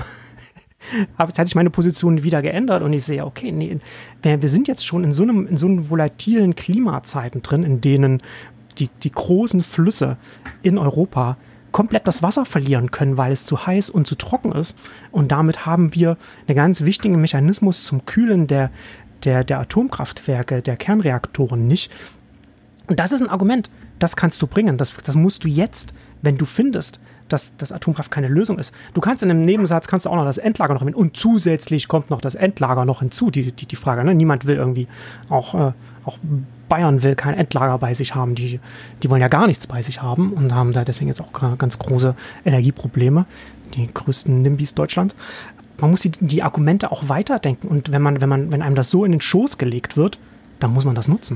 hat sich meine Position wieder geändert und ich sehe, okay, nee, wir, wir sind jetzt schon in so einem, in so einem volatilen Klimazeiten drin, in denen die, die großen Flüsse in Europa komplett das Wasser verlieren können, weil es zu heiß und zu trocken ist. Und damit haben wir einen ganz wichtigen Mechanismus zum Kühlen der, der, der Atomkraftwerke, der Kernreaktoren nicht. Und das ist ein Argument, das kannst du bringen. Das, das musst du jetzt, wenn du findest, dass das Atomkraft keine Lösung ist. Du kannst in einem Nebensatz, kannst du auch noch das Endlager noch hin und zusätzlich kommt noch das Endlager noch hinzu, die, die, die Frage. Ne? Niemand will irgendwie, auch, äh, auch Bayern will kein Endlager bei sich haben. Die, die wollen ja gar nichts bei sich haben und haben da deswegen jetzt auch ganz große Energieprobleme. Die größten NIMBYs Deutschland. Man muss die, die Argumente auch weiterdenken und wenn man, wenn man, wenn einem das so in den Schoß gelegt wird, dann muss man das nutzen.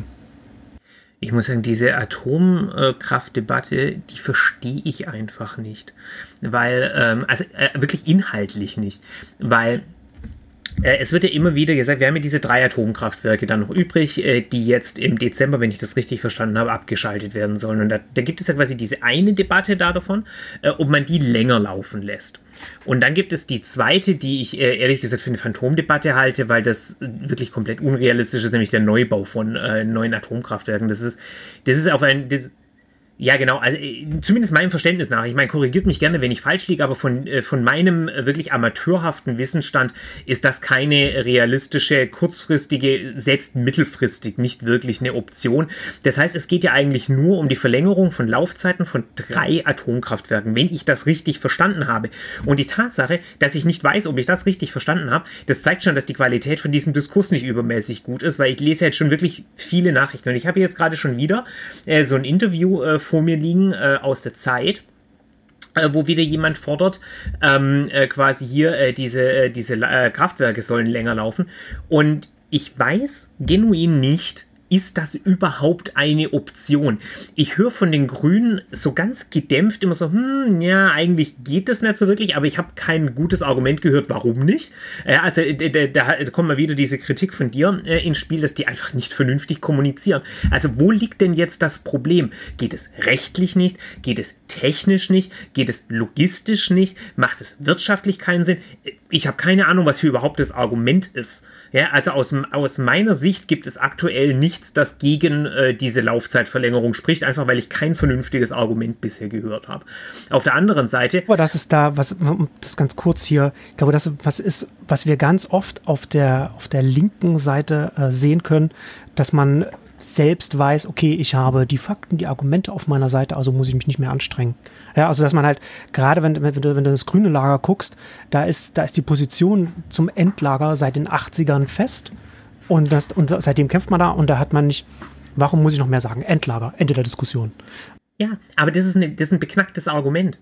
Ich muss sagen, diese Atomkraftdebatte, die verstehe ich einfach nicht. Weil, ähm, also äh, wirklich inhaltlich nicht. Weil äh, es wird ja immer wieder gesagt, wir haben ja diese drei Atomkraftwerke dann noch übrig, äh, die jetzt im Dezember, wenn ich das richtig verstanden habe, abgeschaltet werden sollen. Und da, da gibt es ja quasi diese eine Debatte da davon, äh, ob man die länger laufen lässt. Und dann gibt es die zweite, die ich äh, ehrlich gesagt für eine Phantomdebatte halte, weil das wirklich komplett unrealistisch ist, nämlich der Neubau von äh, neuen Atomkraftwerken. Das ist, das ist auf ein... Das, ja, genau, also zumindest meinem Verständnis nach, ich meine, korrigiert mich gerne, wenn ich falsch liege, aber von, äh, von meinem äh, wirklich amateurhaften Wissensstand ist das keine realistische, kurzfristige, selbst mittelfristig nicht wirklich eine Option. Das heißt, es geht ja eigentlich nur um die Verlängerung von Laufzeiten von drei Atomkraftwerken, wenn ich das richtig verstanden habe. Und die Tatsache, dass ich nicht weiß, ob ich das richtig verstanden habe, das zeigt schon, dass die Qualität von diesem Diskurs nicht übermäßig gut ist, weil ich lese jetzt schon wirklich viele Nachrichten und ich habe jetzt gerade schon wieder äh, so ein Interview äh, vor mir liegen äh, aus der Zeit, äh, wo wieder jemand fordert, ähm, äh, quasi hier äh, diese, äh, diese äh, Kraftwerke sollen länger laufen. Und ich weiß genuin nicht, ist das überhaupt eine Option? Ich höre von den Grünen so ganz gedämpft immer so, hm, ja, eigentlich geht das nicht so wirklich, aber ich habe kein gutes Argument gehört, warum nicht. Äh, also da, da kommt mal wieder diese Kritik von dir äh, ins Spiel, dass die einfach nicht vernünftig kommunizieren. Also wo liegt denn jetzt das Problem? Geht es rechtlich nicht? Geht es technisch nicht? Geht es logistisch nicht? Macht es wirtschaftlich keinen Sinn? Ich habe keine Ahnung, was hier überhaupt das Argument ist. Ja, also aus, aus meiner Sicht gibt es aktuell nichts, das gegen äh, diese Laufzeitverlängerung spricht, einfach weil ich kein vernünftiges Argument bisher gehört habe. Auf der anderen Seite... Aber das ist da, was, das ganz kurz hier, ich glaube, das was ist, was wir ganz oft auf der, auf der linken Seite äh, sehen können, dass man selbst weiß, okay, ich habe die Fakten, die Argumente auf meiner Seite, also muss ich mich nicht mehr anstrengen. Ja, also dass man halt, gerade wenn, wenn, du, wenn du das grüne Lager guckst, da ist, da ist die Position zum Endlager seit den achtzigern fest und, das, und seitdem kämpft man da und da hat man nicht, warum muss ich noch mehr sagen? Endlager, Ende der Diskussion. Ja, aber das ist, eine, das ist ein beknacktes Argument.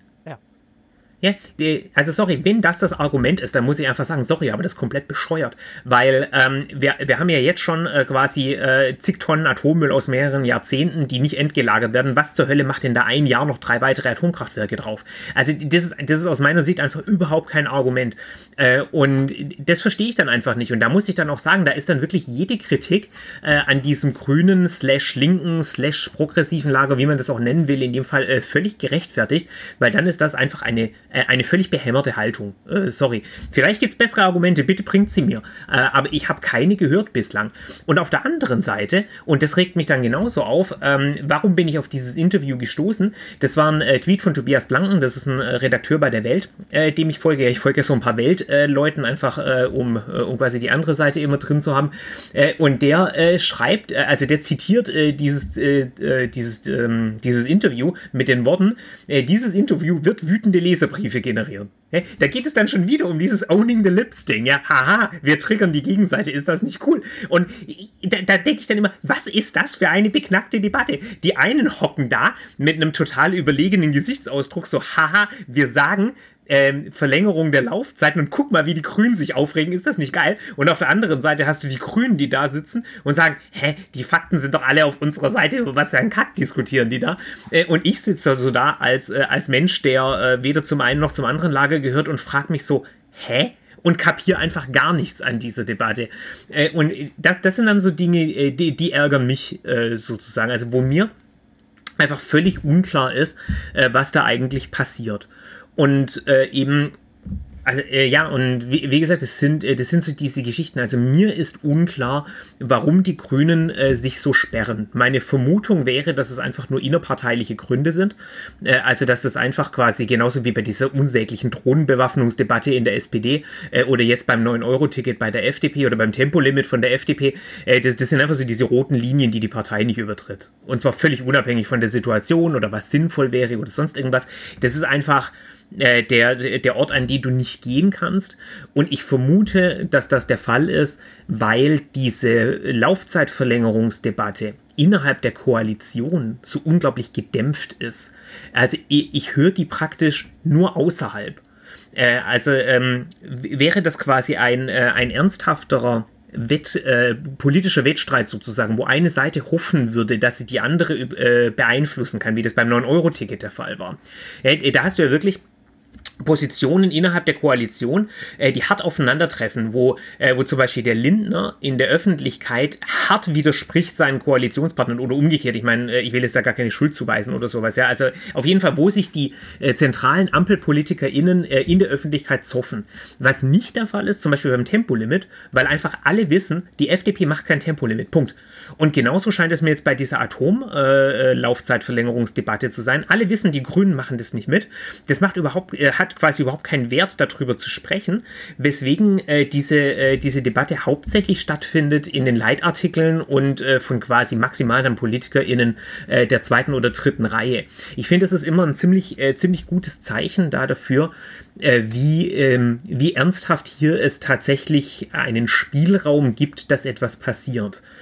Ja, also sorry, wenn das das Argument ist, dann muss ich einfach sagen, sorry, aber das ist komplett bescheuert, weil ähm, wir, wir haben ja jetzt schon äh, quasi äh, zig Tonnen Atommüll aus mehreren Jahrzehnten, die nicht entgelagert werden. Was zur Hölle macht denn da ein Jahr noch drei weitere Atomkraftwerke drauf? Also das ist, das ist aus meiner Sicht einfach überhaupt kein Argument äh, und das verstehe ich dann einfach nicht und da muss ich dann auch sagen, da ist dann wirklich jede Kritik äh, an diesem grünen slash linken slash progressiven Lager, wie man das auch nennen will, in dem Fall äh, völlig gerechtfertigt, weil dann ist das einfach eine eine völlig behämmerte Haltung. Äh, sorry. Vielleicht gibt es bessere Argumente, bitte bringt sie mir. Äh, aber ich habe keine gehört bislang. Und auf der anderen Seite, und das regt mich dann genauso auf, ähm, warum bin ich auf dieses Interview gestoßen? Das war ein äh, Tweet von Tobias Blanken, das ist ein äh, Redakteur bei der Welt, äh, dem ich folge. Ich folge ja so ein paar Weltleuten, äh, einfach äh, um, äh, um quasi die andere Seite immer drin zu haben. Äh, und der äh, schreibt, äh, also der zitiert äh, dieses, äh, dieses, äh, dieses Interview mit den Worten, äh, dieses Interview wird wütende Leserbriefe generieren. Ja, da geht es dann schon wieder um dieses Owning the Lips Ding. Ja, haha, wir triggern die Gegenseite, ist das nicht cool? Und da, da denke ich dann immer, was ist das für eine beknackte Debatte? Die einen hocken da mit einem total überlegenen Gesichtsausdruck, so haha, wir sagen, Ähm, Verlängerung der Laufzeiten und guck mal, wie die Grünen sich aufregen, ist das nicht geil? Und auf der anderen Seite hast du die Grünen, die da sitzen und sagen, hä, die Fakten sind doch alle auf unserer Seite, über was für einen Kack diskutieren die da? Äh, und ich sitze also da als, äh, als Mensch, der äh, weder zum einen noch zum anderen Lager gehört und frage mich so, hä? Und kapiere einfach gar nichts an dieser Debatte. Äh, und das, das sind dann so Dinge, äh, die, die ärgern mich äh, sozusagen, also wo mir einfach völlig unklar ist, äh, was da eigentlich passiert. Und äh, eben, also äh, ja, und wie, wie gesagt, das sind, äh, das sind so diese Geschichten. Also mir ist unklar, warum die Grünen äh, sich so sperren. Meine Vermutung wäre, dass es einfach nur innerparteiliche Gründe sind. Äh, also dass es einfach quasi genauso wie bei dieser unsäglichen Drohnenbewaffnungsdebatte in der S P D äh, oder jetzt beim neun Euro Ticket bei der F D P oder beim Tempolimit von der F D P, äh, das, das sind einfach so diese roten Linien, die die Partei nicht übertritt. Und zwar völlig unabhängig von der Situation oder was sinnvoll wäre oder sonst irgendwas. Das ist einfach Der, der Ort, an den du nicht gehen kannst. Und ich vermute, dass das der Fall ist, weil diese Laufzeitverlängerungsdebatte innerhalb der Koalition so unglaublich gedämpft ist. Also ich, ich höre die praktisch nur außerhalb. Äh, also ähm, wäre das quasi ein, äh, ein ernsthafterer Wett, äh, politischer Wettstreit sozusagen, wo eine Seite hoffen würde, dass sie die andere äh, beeinflussen kann, wie das beim neun Euro Ticket der Fall war. Äh, da hast du ja wirklich Positionen innerhalb der Koalition, äh, die hart aufeinandertreffen, wo, äh, wo zum Beispiel der Lindner in der Öffentlichkeit hart widerspricht seinen Koalitionspartnern oder umgekehrt. Ich meine, äh, ich will jetzt da gar keine Schuld zuweisen oder sowas. Ja, also auf jeden Fall, wo sich die äh, zentralen AmpelpolitikerInnen äh, in der Öffentlichkeit zoffen. Was nicht der Fall ist, zum Beispiel beim Tempolimit, weil einfach alle wissen, die F D P macht kein Tempolimit. Punkt. Und genauso scheint es mir jetzt bei dieser Atom-Laufzeitverlängerungsdebatte äh, zu sein. Alle wissen, die Grünen machen das nicht mit. Das macht überhaupt, äh, hat quasi überhaupt keinen Wert, darüber zu sprechen, weswegen äh, diese, äh, diese Debatte hauptsächlich stattfindet in den Leitartikeln und äh, von quasi maximal dann PolitikerInnen äh, der zweiten oder dritten Reihe. Ich finde, das ist immer ein ziemlich, äh, ziemlich gutes Zeichen da dafür, äh, wie, ähm, wie ernsthaft hier es tatsächlich einen Spielraum gibt, dass etwas passiert.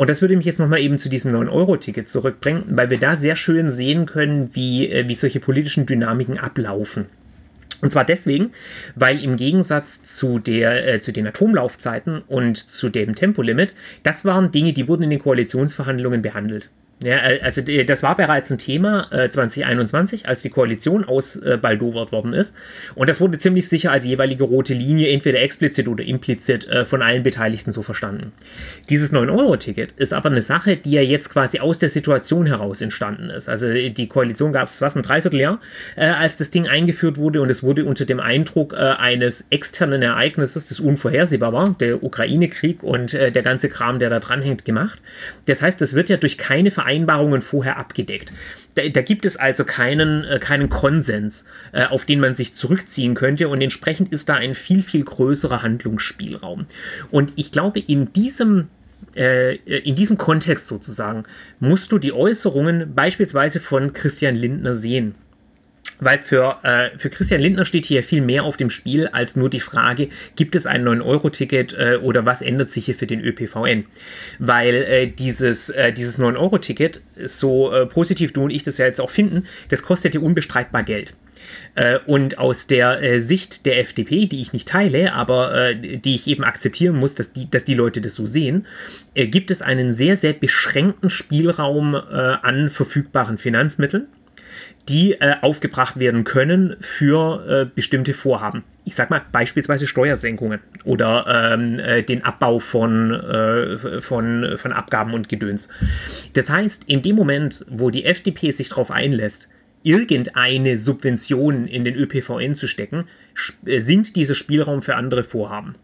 Und das würde mich jetzt nochmal eben zu diesem neun Euro Ticket zurückbringen, weil wir da sehr schön sehen können, wie, wie solche politischen Dynamiken ablaufen. Und zwar deswegen, weil im Gegensatz zu, der, äh, zu den Atomlaufzeiten und zu dem Tempolimit, das waren Dinge, die wurden in den Koalitionsverhandlungen behandelt. Ja, also das war bereits ein Thema äh, zwanzig einundzwanzig, als die Koalition ausbaldowert äh, worden ist. Und das wurde ziemlich sicher als jeweilige rote Linie, entweder explizit oder implizit, äh, von allen Beteiligten so verstanden. Dieses neun Euro Ticket ist aber eine Sache, die ja jetzt quasi aus der Situation heraus entstanden ist. Also die Koalition gab es fast ein Dreivierteljahr, äh, als das Ding eingeführt wurde, und es wurde unter dem Eindruck äh, eines externen Ereignisses, das unvorhersehbar war, der Ukraine-Krieg und äh, der ganze Kram, der da dranhängt, gemacht. Das heißt, es wird ja durch keine Vereinbarung Vereinbarungen vorher abgedeckt. Da, da gibt es also keinen, äh, keinen Konsens, äh, auf den man sich zurückziehen könnte, und entsprechend ist da ein viel, viel größerer Handlungsspielraum. Und ich glaube, in diesem äh, in diesem Kontext sozusagen musst du die Äußerungen beispielsweise von Christian Lindner sehen. Weil für, äh, für Christian Lindner steht hier viel mehr auf dem Spiel als nur die Frage, gibt es ein neun Euro Ticket äh, oder was ändert sich hier für den ÖPVN? Weil äh, dieses, äh, dieses neun Euro Ticket, so äh, positiv du und ich das ja jetzt auch finden, das kostet ja unbestreitbar Geld. Äh, und aus der äh, Sicht der F D P, die ich nicht teile, aber äh, die ich eben akzeptieren muss, dass die, dass die Leute das so sehen, äh, gibt es einen sehr, sehr beschränkten Spielraum äh, an verfügbaren Finanzmitteln, die äh, aufgebracht werden können für äh, bestimmte Vorhaben. Ich sag mal beispielsweise Steuersenkungen oder ähm, äh, den Abbau von, äh, von, von Abgaben und Gedöns. Das heißt, in dem Moment, wo die F D P sich darauf einlässt, irgendeine Subvention in den ÖPVN zu stecken, äh, sinkt dieser Spielraum für andere Vorhaben.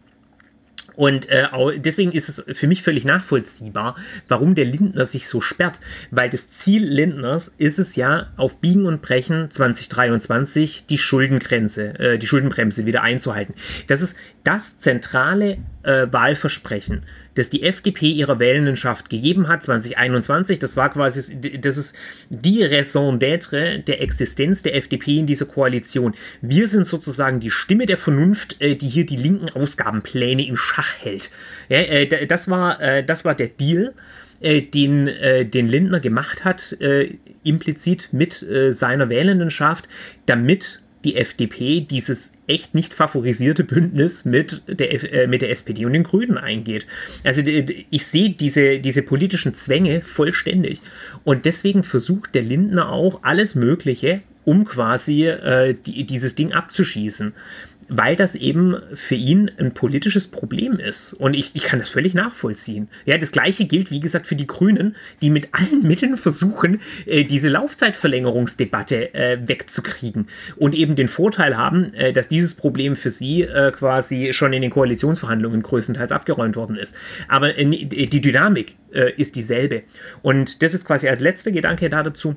Und äh, deswegen ist es für mich völlig nachvollziehbar, warum der Lindner sich so sperrt. Weil das Ziel Lindners ist es ja, auf Biegen und Brechen zwanzig dreiundzwanzig die Schuldengrenze, äh, die Schuldenbremse wieder einzuhalten. Das ist das zentrale äh, Wahlversprechen, das die F D P ihrer Wählendenschaft gegeben hat zwanzig einundzwanzig. Das war quasi, das ist die Raison d'être der Existenz der F D P in dieser Koalition. Wir sind sozusagen die Stimme der Vernunft, äh, die hier die linken Ausgabenpläne in Schach hält. Ja, äh, das war, äh, das war der Deal, äh, den, äh, den Lindner gemacht hat, äh, implizit mit äh, seiner Wählendenschaft, damit die F D P dieses echt nicht favorisierte Bündnis mit der, F- äh, mit der S P D und den Grünen eingeht. Also ich sehe diese, diese politischen Zwänge vollständig. Und deswegen versucht der Lindner auch alles Mögliche, um quasi äh, die, dieses Ding abzuschießen. Weil das eben für ihn ein politisches Problem ist. Und ich, ich kann das völlig nachvollziehen. Ja, das Gleiche gilt, wie gesagt, für die Grünen, die mit allen Mitteln versuchen, äh, diese Laufzeitverlängerungsdebatte äh, wegzukriegen. Und eben den Vorteil haben, äh, dass dieses Problem für sie äh, quasi schon in den Koalitionsverhandlungen größtenteils abgeräumt worden ist. Aber äh, die Dynamik äh, ist dieselbe. Und das ist quasi als letzter Gedanke da dazu.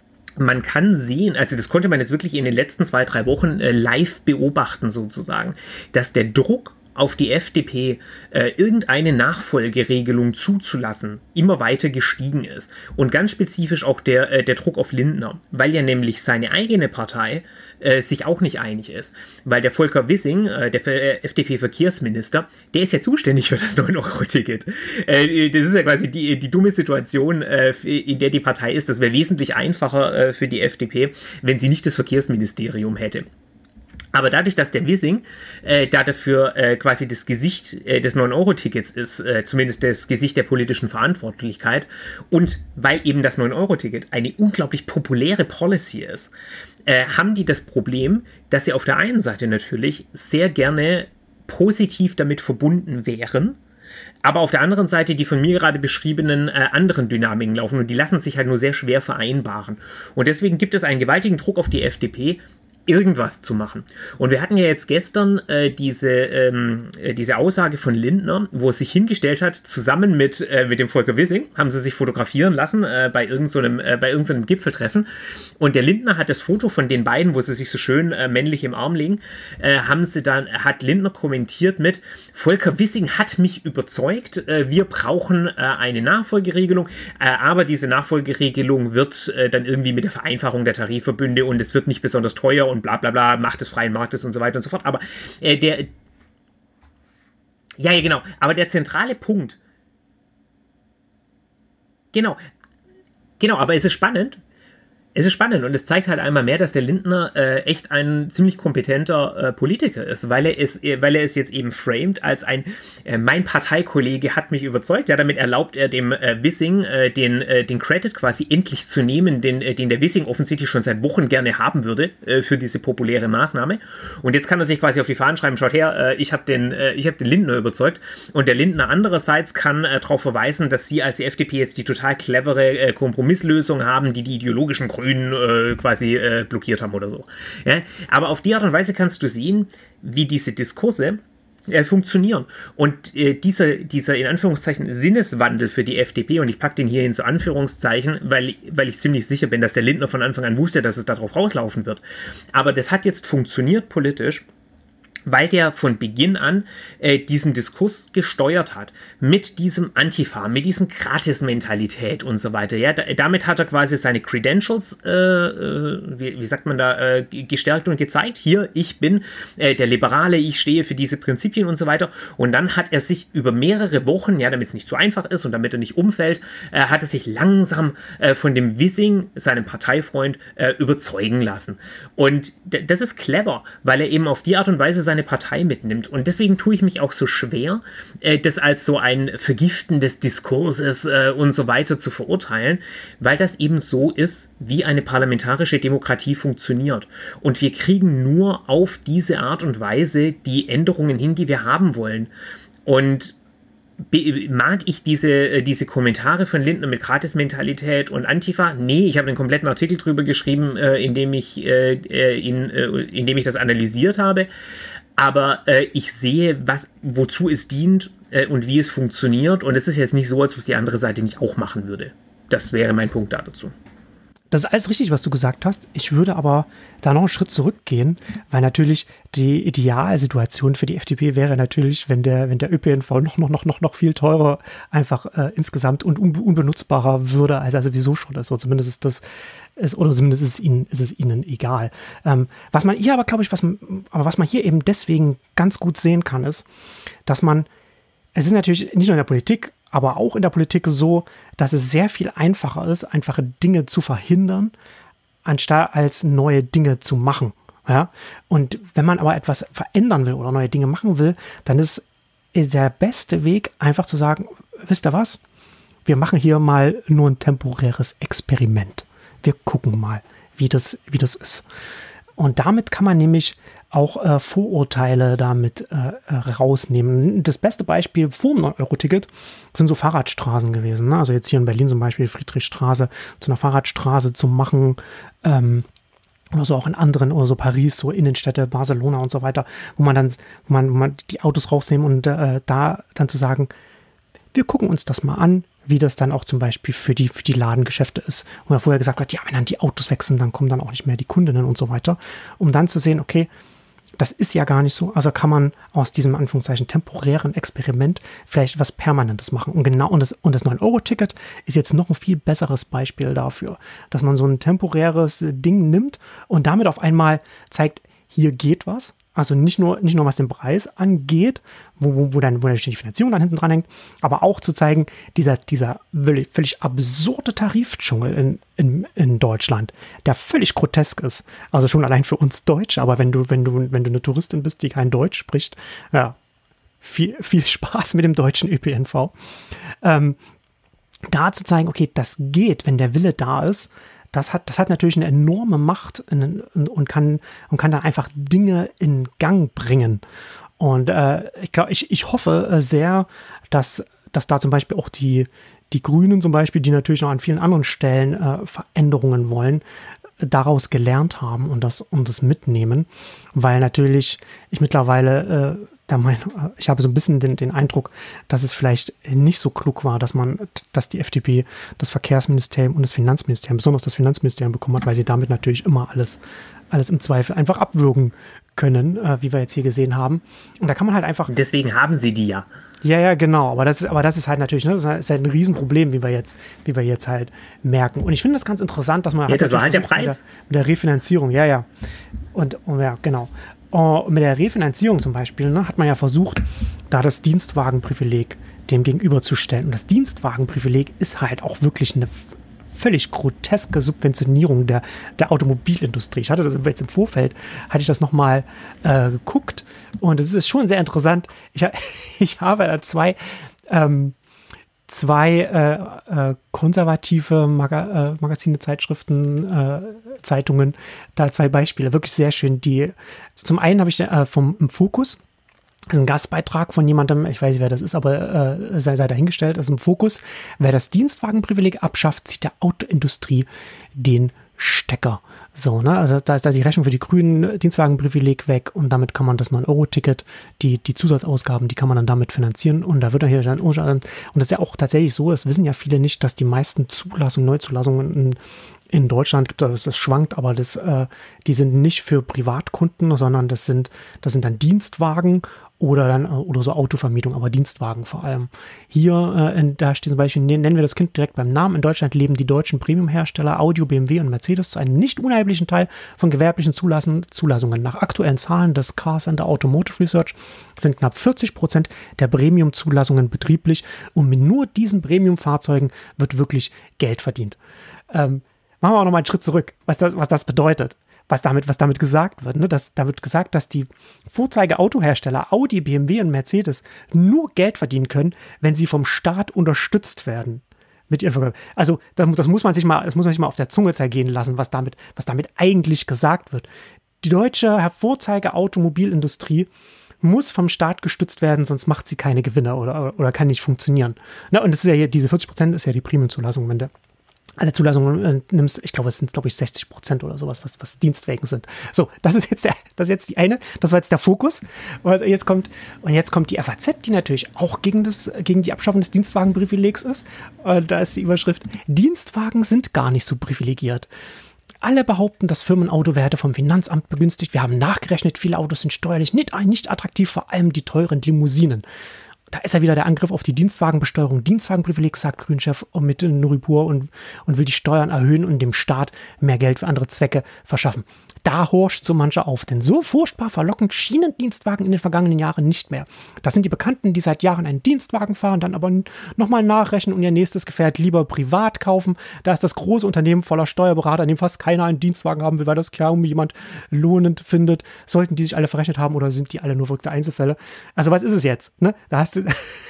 Man kann sehen, also das konnte man jetzt wirklich in den letzten zwei, drei Wochen äh, live beobachten sozusagen, dass der Druck auf die F D P, äh, irgendeine Nachfolgeregelung zuzulassen, immer weiter gestiegen ist. Und ganz spezifisch auch der, äh, der Druck auf Lindner, weil ja nämlich seine eigene Partei äh, sich auch nicht einig ist. Weil der Volker Wissing, äh, der äh, F D P-Verkehrsminister, der ist ja zuständig für das neun Euro Ticket. Äh, das ist ja quasi die, die dumme Situation, äh, in der die Partei ist. Das wäre wesentlich einfacher äh, für die F D P, wenn sie nicht das Verkehrsministerium hätte. Aber dadurch, dass der Wissing äh, da dafür äh, quasi das Gesicht äh, des neun Euro Tickets ist, äh, zumindest das Gesicht der politischen Verantwortlichkeit, und weil eben das neun Euro Ticket eine unglaublich populäre Policy ist, äh, haben die das Problem, dass sie auf der einen Seite natürlich sehr gerne positiv damit verbunden wären, aber auf der anderen Seite die von mir gerade beschriebenen äh, anderen Dynamiken laufen, und die lassen sich halt nur sehr schwer vereinbaren. Und deswegen gibt es einen gewaltigen Druck auf die F D P, irgendwas zu machen. Und wir hatten ja jetzt gestern äh, diese, ähm, äh, diese Aussage von Lindner, wo er sich hingestellt hat, zusammen mit, äh, mit dem Volker Wissing, haben sie sich fotografieren lassen äh, bei irgendeinem äh, bei irgendeinem Gipfeltreffen. Und der Lindner hat das Foto von den beiden, wo sie sich so schön äh, männlich im Arm liegen, äh, haben sie dann, hat Lindner kommentiert mit: Volker Wissing hat mich überzeugt, äh, wir brauchen äh, eine Nachfolgeregelung, äh, aber diese Nachfolgeregelung wird äh, dann irgendwie mit der Vereinfachung der Tarifverbünde, und es wird nicht besonders teuer und bla bla bla, Macht des freien Marktes und so weiter und so fort. Aber äh, der, ja, ja, genau, aber der zentrale Punkt, Genau. Genau, aber es ist spannend. Es ist spannend und es zeigt halt einmal mehr, dass der Lindner äh, echt ein ziemlich kompetenter äh, Politiker ist, weil er es, weil er es jetzt eben framed als ein, äh, mein Parteikollege hat mich überzeugt, ja, damit erlaubt er dem äh, Wissing äh, den, äh, den Credit quasi endlich zu nehmen, den, äh, den der Wissing offensichtlich schon seit Wochen gerne haben würde äh, für diese populäre Maßnahme. Und jetzt kann er sich quasi auf die Fahnen schreiben, schaut her, äh, ich habe den, äh, ich hab den Lindner überzeugt und der Lindner andererseits kann äh, darauf verweisen, dass sie als die F D P jetzt die total clevere äh, Kompromisslösung haben, die die ideologischen Grünen äh, quasi äh, blockiert haben oder so. Ja? Aber auf die Art und Weise kannst du sehen, wie diese Diskurse äh, funktionieren. Und äh, dieser, dieser in Anführungszeichen Sinneswandel für die F D P, und ich packe den hier in so Anführungszeichen, weil, weil ich ziemlich sicher bin, dass der Lindner von Anfang an wusste, dass es darauf rauslaufen wird. Aber das hat jetzt funktioniert politisch, weil der von Beginn an äh, diesen Diskurs gesteuert hat. Mit diesem Antifa, mit diesem Gratis-Mentalität und so weiter. Ja, da, damit hat er quasi seine Credentials, äh, äh, wie, wie sagt man da, äh, gestärkt und gezeigt. Hier, ich bin äh, der Liberale, ich stehe für diese Prinzipien und so weiter. Und dann hat er sich über mehrere Wochen, ja, damit es nicht zu einfach ist und damit er nicht umfällt, äh, hat er sich langsam äh, von dem Wissing, seinem Parteifreund, äh, überzeugen lassen. Und d- das ist clever, weil er eben auf die Art und Weise seine Partei mitnimmt. Und deswegen tue ich mich auch so schwer, äh, das als so ein Vergiften des Diskurses äh, und so weiter zu verurteilen, weil das eben so ist, wie eine parlamentarische Demokratie funktioniert. Und wir kriegen nur auf diese Art und Weise die Änderungen hin, die wir haben wollen. Und mag ich diese, diese Kommentare von Lindner mit Gratis-Mentalität und Antifa? Nee, ich habe einen kompletten Artikel drüber geschrieben, äh, in dem ich, äh, in, äh, in dem ich das analysiert habe. Aber äh, ich sehe, was, wozu es dient äh, und wie es funktioniert. Und es ist jetzt nicht so, als ob es die andere Seite nicht auch machen würde. Das wäre mein Punkt dazu. Das ist alles richtig, was du gesagt hast. Ich würde aber da noch einen Schritt zurückgehen, weil natürlich die Idealsituation für die F D P wäre natürlich, wenn der, wenn der Ö P N V noch, noch, noch, noch, noch viel teurer einfach äh, insgesamt und un, unbenutzbarer würde, als er sowieso schon ist. Oder zumindest ist das, ist, oder zumindest ist es ihnen, ist es ihnen egal. Ähm, was man hier aber, glaube ich, was man, aber was man hier eben deswegen ganz gut sehen kann, ist, dass man, es ist natürlich nicht nur in der Politik, aber auch in der Politik so, dass es sehr viel einfacher ist, einfache Dinge zu verhindern, anstatt als neue Dinge zu machen. Ja? Und wenn man aber etwas verändern will oder neue Dinge machen will, dann ist der beste Weg, einfach zu sagen, wisst ihr was? Wir machen hier mal nur ein temporäres Experiment. Wir gucken mal, wie das, wie das ist. Und damit kann man nämlich auch äh, Vorurteile damit äh, rausnehmen. Das beste Beispiel vor dem neun Euro Ticket sind so Fahrradstraßen gewesen. Ne? Also jetzt hier in Berlin zum Beispiel Friedrichstraße zu einer Fahrradstraße zu machen, ähm, oder so auch in anderen, oder so Paris, so Innenstädte, Barcelona und so weiter, wo man dann, wo man, wo man die Autos rausnehmen und äh, da dann zu sagen, wir gucken uns das mal an, wie das dann auch zum Beispiel für die, für die Ladengeschäfte ist. Wo er vorher gesagt hat, ja, wenn dann die Autos wechseln, dann kommen dann auch nicht mehr die Kundinnen und so weiter. Um dann zu sehen, okay, das ist ja gar nicht so. Also kann man aus diesem Anführungszeichen temporären Experiment vielleicht was Permanentes machen. Und genau, und das, und das neun Euro Ticket ist jetzt noch ein viel besseres Beispiel dafür, dass man so ein temporäres Ding nimmt und damit auf einmal zeigt, hier geht was. Also nicht nur, nicht nur was den Preis angeht, wo, wo, wo, dann, wo dann die Finanzierung dann hinten dran hängt, aber auch zu zeigen, dieser, dieser völlig, völlig absurde Tarifdschungel in, in, in Deutschland, der völlig grotesk ist. Also schon allein für uns Deutsche, aber wenn du, wenn du, wenn du eine Touristin bist, die kein Deutsch spricht, ja, viel, viel Spaß mit dem deutschen Ö P N V. Ähm, da zu zeigen, okay, das geht, wenn der Wille da ist. Das hat, das hat natürlich eine enorme Macht in, in, und, kann, und kann dann einfach Dinge in Gang bringen. Und äh, ich, glaub, ich, ich hoffe sehr, dass, dass da zum Beispiel auch die, die Grünen zum Beispiel, die natürlich noch an vielen anderen Stellen äh, Veränderungen wollen, daraus gelernt haben und das, und das mitnehmen. Weil natürlich ich mittlerweile äh, der Meinung, ich habe so ein bisschen den, den Eindruck, dass es vielleicht nicht so klug war, dass man, dass die F D P das Verkehrsministerium und das Finanzministerium, besonders das Finanzministerium bekommen hat, weil sie damit natürlich immer alles, alles im Zweifel einfach abwürgen können, äh, wie wir jetzt hier gesehen haben. Und da kann man halt einfach... Deswegen haben sie die ja. Ja, ja, genau. Aber das ist, aber das ist halt natürlich, ne, das ist halt ein Riesenproblem, wie wir jetzt, wie wir jetzt halt merken. Und ich finde das ganz interessant, dass man... Ja, halt das war halt der Preis. Mit der, mit der Refinanzierung, ja, ja. Und, und ja, genau. Uh, mit der Refinanzierung zum Beispiel, ne, hat man ja versucht, da das Dienstwagenprivileg dem gegenüberzustellen. Und das Dienstwagenprivileg ist halt auch wirklich eine völlig groteske Subventionierung der, der Automobilindustrie. Ich hatte das jetzt im Vorfeld, hatte ich das nochmal äh, geguckt und es ist schon sehr interessant. Ich, ich habe da zwei ähm, zwei äh, äh, konservative Maga- äh, Magazine, Zeitschriften, äh, Zeitungen, da zwei Beispiele, wirklich sehr schön. Die, zum einen habe ich äh, vom im Fokus, das ist ein Gastbeitrag von jemandem, ich weiß nicht, wer das ist, aber äh, sei, sei dahingestellt, das ist im Fokus. Wer das Dienstwagenprivileg abschafft, zieht der Autoindustrie den Stecker. So, ne? Also da ist da die Rechnung für die Grünen, Dienstwagenprivileg weg und damit kann man das neun Euro Ticket, die, die Zusatzausgaben, die kann man dann damit finanzieren und da wird dann hier dann, und das ist ja auch tatsächlich so, das wissen ja viele nicht, dass die meisten Zulassungen, Neuzulassungen in, in Deutschland gibt, das, das schwankt, aber das, äh, die sind nicht für Privatkunden, sondern das sind, das sind dann Dienstwagen oder dann oder so Autovermietung, aber Dienstwagen vor allem. Hier, äh, in, da steht zum Beispiel, nennen wir das Kind direkt beim Namen. In Deutschland leben die deutschen Premium-Hersteller Audi, B M W und Mercedes zu einem nicht unerheblichen Teil von gewerblichen Zulassen, Zulassungen. Nach aktuellen Zahlen des Car Center Automotive Research sind knapp vierzig Prozent der Premium-Zulassungen betrieblich und mit nur diesen Premium-Fahrzeugen wird wirklich Geld verdient. Ähm, machen wir auch nochmal einen Schritt zurück, was das, was das bedeutet. Was damit, was damit gesagt wird. Ne? Das, da wird gesagt, dass die Vorzeige-Autohersteller Audi, B M W und Mercedes nur Geld verdienen können, wenn sie vom Staat unterstützt werden. Mit ihren Verkäufen. Also das, das muss man sich mal, das muss man sich mal auf der Zunge zergehen lassen, was damit, was damit eigentlich gesagt wird. Die deutsche Vorzeige-Automobilindustrie muss vom Staat gestützt werden, sonst macht sie keine Gewinne oder, oder kann nicht funktionieren. Na, und das ist ja hier, diese vierzig Prozent ist ja die Premium-Zulassung, wenn der alle Zulassungen äh, nimmst, ich glaube, es sind, glaube ich, sechzig Prozent oder sowas, was, was Dienstwagen sind. So, das ist jetzt der, das ist jetzt die eine, das war jetzt der Fokus. Und jetzt kommt, und jetzt kommt die F A Z, die natürlich auch gegen das, gegen die Abschaffung des Dienstwagenprivilegs ist. Und da ist die Überschrift: Dienstwagen sind gar nicht so privilegiert. Alle behaupten, das Firmenauto werde vom Finanzamt begünstigt. Wir haben nachgerechnet, viele Autos sind steuerlich nicht, nicht attraktiv, vor allem die teuren Limousinen. Da ist ja wieder der Angriff auf die Dienstwagenbesteuerung. Dienstwagenprivileg, sagt Grünchef mit Nuripur und, und will die Steuern erhöhen und dem Staat mehr Geld für andere Zwecke verschaffen. Da horcht so mancher auf, denn so furchtbar verlockend schienen Dienstwagen in den vergangenen Jahren nicht mehr. Das sind die Bekannten, die seit Jahren einen Dienstwagen fahren, dann aber nochmal nachrechnen und ihr nächstes Gefährt lieber privat kaufen. Da ist das große Unternehmen voller Steuerberater, in dem fast keiner einen Dienstwagen haben will, weil das kaum jemand lohnend findet. Sollten die sich alle verrechnet haben oder sind die alle nur verrückte Einzelfälle? Also was ist es jetzt? Ne? Da hast du,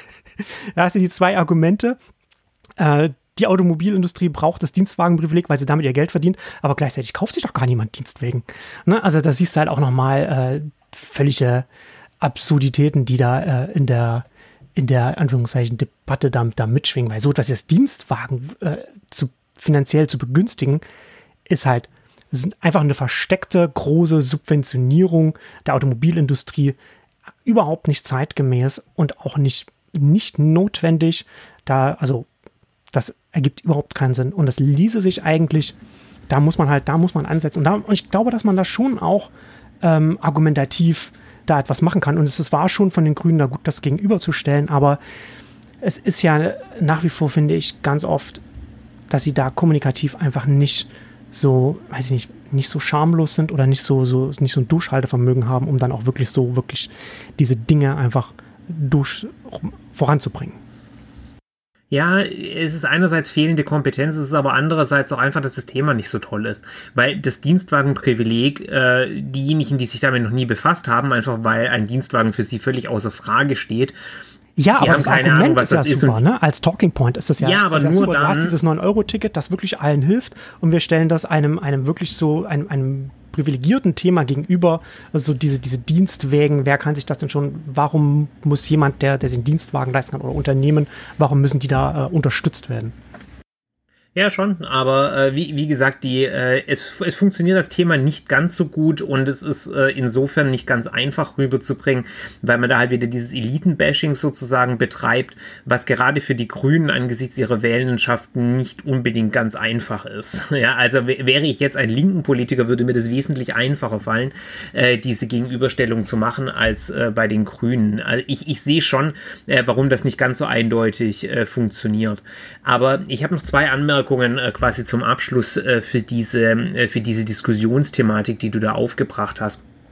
da hast du die zwei Argumente, äh, die Automobilindustrie braucht das Dienstwagenprivileg, weil sie damit ihr Geld verdient, aber gleichzeitig kauft sich doch gar niemand Dienstwagen. Ne? Also da siehst du halt auch nochmal äh, völlige Absurditäten, die da äh, in der, in der Anführungszeichen Debatte da, da mitschwingen, weil so etwas jetzt Dienstwagen äh, zu, finanziell zu begünstigen, ist halt ist einfach eine versteckte, große Subventionierung der Automobilindustrie, überhaupt nicht zeitgemäß und auch nicht, nicht notwendig, da, also das ergibt überhaupt keinen Sinn. Und das ließe sich eigentlich, da muss man halt, da muss man ansetzen. Und, da, und ich glaube, dass man da schon auch ähm, argumentativ da etwas machen kann. Und es, es war schon von den Grünen da gut, das gegenüberzustellen. Aber es ist ja nach wie vor, finde ich, ganz oft, dass sie da kommunikativ einfach nicht so, weiß ich nicht, nicht so schamlos sind oder nicht so, so, nicht so ein Durchhaltevermögen haben, um dann auch wirklich so, wirklich diese Dinge einfach durch, voranzubringen. Ja, es ist einerseits fehlende Kompetenz, es ist aber andererseits auch einfach, dass das Thema nicht so toll ist. Weil das Dienstwagenprivileg, äh, diejenigen, die sich damit noch nie befasst haben, einfach weil ein Dienstwagen für sie völlig außer Frage steht. Ja, aber das Argument Ahnung, ist ja ist super, ne? Als Talking Point ist das ja, ja, ist aber das ja nur super. dann, du hast dieses neun Euro Ticket, das wirklich allen hilft und wir stellen das einem, einem wirklich so, einem, einem privilegierten Thema gegenüber, also diese, diese Dienstwagen, wer kann sich das denn schon, warum muss jemand, der, der sich einen Dienstwagen leisten kann oder Unternehmen, warum müssen die da äh, unterstützt werden? Ja, schon, aber äh, wie, wie gesagt, die, äh, es, es funktioniert das Thema nicht ganz so gut und es ist äh, insofern nicht ganz einfach rüberzubringen, weil man da halt wieder dieses Eliten-Bashing sozusagen betreibt, was gerade für die Grünen angesichts ihrer Wählendenschaft nicht unbedingt ganz einfach ist. Ja, also w- wäre ich jetzt ein linken Politiker, würde mir das wesentlich einfacher fallen, äh, diese Gegenüberstellung zu machen, als äh, bei den Grünen. Also ich, ich sehe schon, äh, warum das nicht ganz so eindeutig äh, funktioniert. Aber ich habe noch zwei Anmerkungen quasi zum Abschluss äh, für diese, äh, für diese Diskussionsthematik, die du da aufgebracht hast.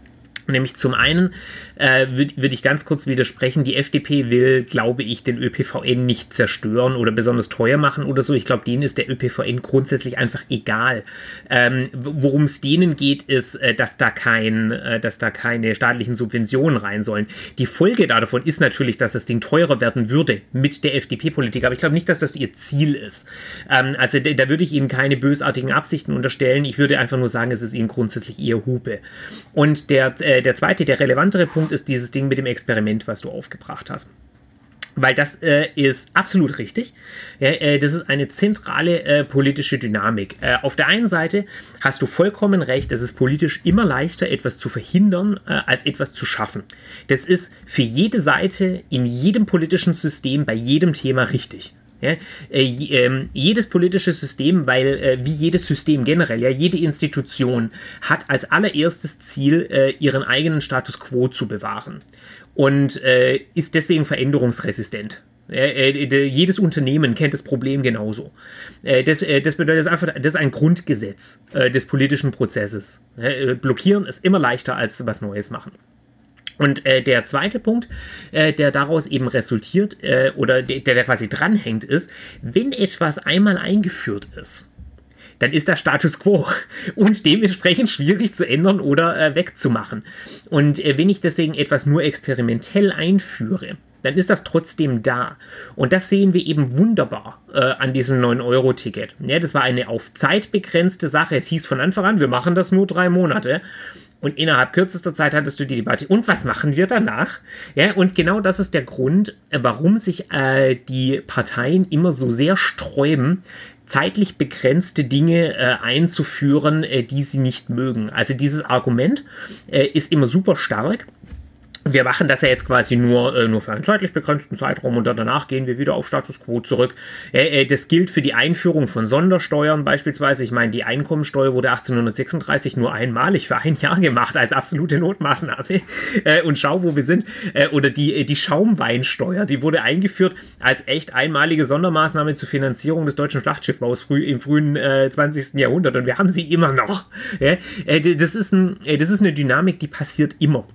Nämlich zum einen äh, würde würd ich ganz kurz widersprechen, die F D P will, glaube ich, den Ö P V N nicht zerstören oder besonders teuer machen oder so. Ich glaube, denen ist der Ö P V N grundsätzlich einfach egal. Ähm, worum es denen geht, ist, äh, dass, da kein, äh, dass da keine staatlichen Subventionen rein sollen. Die Folge davon ist natürlich, dass das Ding teurer werden würde mit der F D P-Politik, aber ich glaube nicht, dass das ihr Ziel ist. Ähm, also da, da würde ich ihnen keine bösartigen Absichten unterstellen. Ich würde einfach nur sagen, es ist ihnen grundsätzlich eher Hupe. Und der äh, Der zweite, der relevantere Punkt ist dieses Ding mit dem Experiment, was du aufgebracht hast. Weil das äh, ist absolut richtig. Ja, äh, das ist eine zentrale äh, politische Dynamik. Äh, auf der einen Seite hast du vollkommen recht, es ist politisch immer leichter, etwas zu verhindern, äh, als etwas zu schaffen. Das ist für jede Seite in jedem politischen System bei jedem Thema richtig. Ja, äh, äh, jedes politische System, weil äh, wie jedes System generell, ja, jede Institution hat als allererstes Ziel, äh, ihren eigenen Status quo zu bewahren und äh, ist deswegen veränderungsresistent. Äh, äh, jedes Unternehmen kennt das Problem genauso. Äh, das, äh, das bedeutet das einfach, das ist ein Grundgesetz äh, des politischen Prozesses. Äh, blockieren ist immer leichter als was Neues machen. Und äh, der zweite Punkt, äh, der daraus eben resultiert, äh, oder der, der quasi dranhängt, ist, wenn etwas einmal eingeführt ist, dann ist der Status quo und dementsprechend schwierig zu ändern oder äh, wegzumachen. Und äh, wenn ich deswegen etwas nur experimentell einführe, dann ist das trotzdem da. Und das sehen wir eben wunderbar äh, an diesem neun Euro Ticket. Ja, das war eine auf Zeit begrenzte Sache. Es hieß von Anfang an, wir machen das nur drei Monate. Und innerhalb kürzester Zeit hattest du die Debatte. Und was machen wir danach? Ja, und genau das ist der Grund, warum sich äh, die Parteien immer so sehr sträuben, zeitlich begrenzte Dinge äh, einzuführen, äh, die sie nicht mögen. Also dieses Argument äh, ist immer super stark. Wir machen das ja jetzt quasi nur, äh, nur für einen zeitlich begrenzten Zeitraum und danach gehen wir wieder auf Status Quo zurück. Äh, äh, das gilt für die Einführung von Sondersteuern beispielsweise. Ich meine, die Einkommensteuer wurde achtzehnhundertsechsunddreißig nur einmalig für ein Jahr gemacht als absolute Notmaßnahme. Äh, und schau, wo wir sind. Äh, oder die, die Schaumweinsteuer, die wurde eingeführt als echt einmalige Sondermaßnahme zur Finanzierung des deutschen Schlachtschiffbaus früh, im frühen äh, zwanzigsten Jahrhundert. Und wir haben sie immer noch. Äh, äh, das ist ein, äh, das ist eine Dynamik, die passiert immer.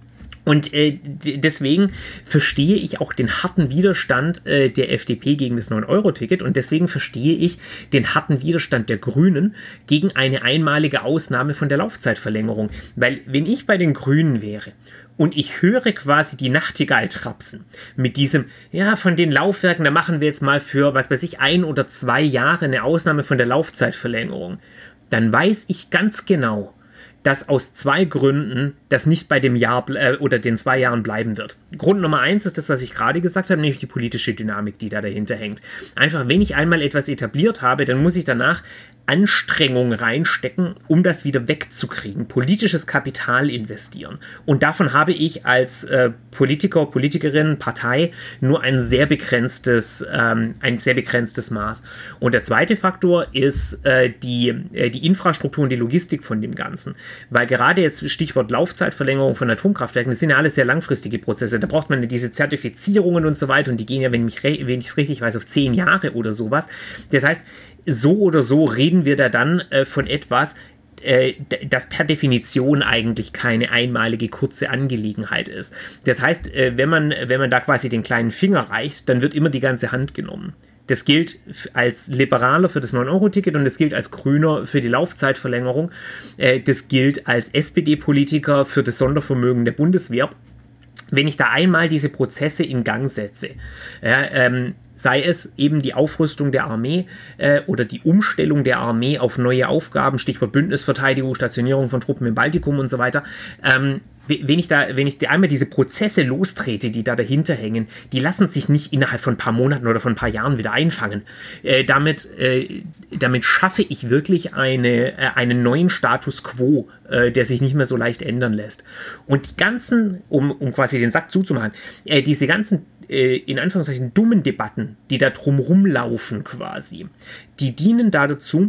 Und äh, deswegen verstehe ich auch den harten Widerstand äh, der F D P gegen das neun Euro Ticket und deswegen verstehe ich den harten Widerstand der Grünen gegen eine einmalige Ausnahme von der Laufzeitverlängerung. Weil wenn ich bei den Grünen wäre und ich höre quasi die Nachtigall trapsen mit diesem, ja, von den Laufwerken, da machen wir jetzt mal für, was weiß ich, ein oder zwei Jahre eine Ausnahme von der Laufzeitverlängerung, dann weiß ich ganz genau, dass aus zwei Gründen das nicht bei dem Jahr äh, oder den zwei Jahren bleiben wird. Grund Nummer eins ist das, was ich gerade gesagt habe, nämlich die politische Dynamik, die da dahinter hängt. Einfach, wenn ich einmal etwas etabliert habe, dann muss ich danach Anstrengungen reinstecken, um das wieder wegzukriegen. Politisches Kapital investieren. Und davon habe ich als äh, Politiker, Politikerin, Partei nur ein sehr begrenztes, ähm, ein sehr begrenztes Maß. Und der zweite Faktor ist äh, die, äh, die Infrastruktur und die Logistik von dem Ganzen. Weil gerade jetzt Stichwort Laufzeitverlängerung von Atomkraftwerken, das sind ja alles sehr langfristige Prozesse. Da braucht man ja diese Zertifizierungen und so weiter und die gehen ja, wenn ich es richtig weiß, auf zehn Jahre oder sowas. Das heißt, so oder so reden wir da dann äh, von etwas, äh, das per Definition eigentlich keine einmalige kurze Angelegenheit ist. Das heißt, äh, wenn man, wenn man da quasi den kleinen Finger reicht, dann wird immer die ganze Hand genommen. Das gilt als Liberaler für das neun Euro Ticket und das gilt als Grüner für die Laufzeitverlängerung. Äh, das gilt als S P D-Politiker für das Sondervermögen der Bundeswehr. Wenn ich da einmal diese Prozesse in Gang setze, ja, ähm, sei es eben die Aufrüstung der Armee äh, oder die Umstellung der Armee auf neue Aufgaben, Stichwort Bündnisverteidigung, Stationierung von Truppen im Baltikum und so weiter, ähm, wenn ich da, wenn ich einmal diese Prozesse lostrete, die da dahinter hängen, die lassen sich nicht innerhalb von ein paar Monaten oder von ein paar Jahren wieder einfangen. Äh, damit, äh, damit schaffe ich wirklich eine, äh, einen neuen Status quo, äh, der sich nicht mehr so leicht ändern lässt. Und die ganzen, um, um quasi den Sack zuzumachen, äh, diese ganzen äh, in Anführungszeichen dummen Debatten, die da drumrum laufen quasi, die dienen da dazu,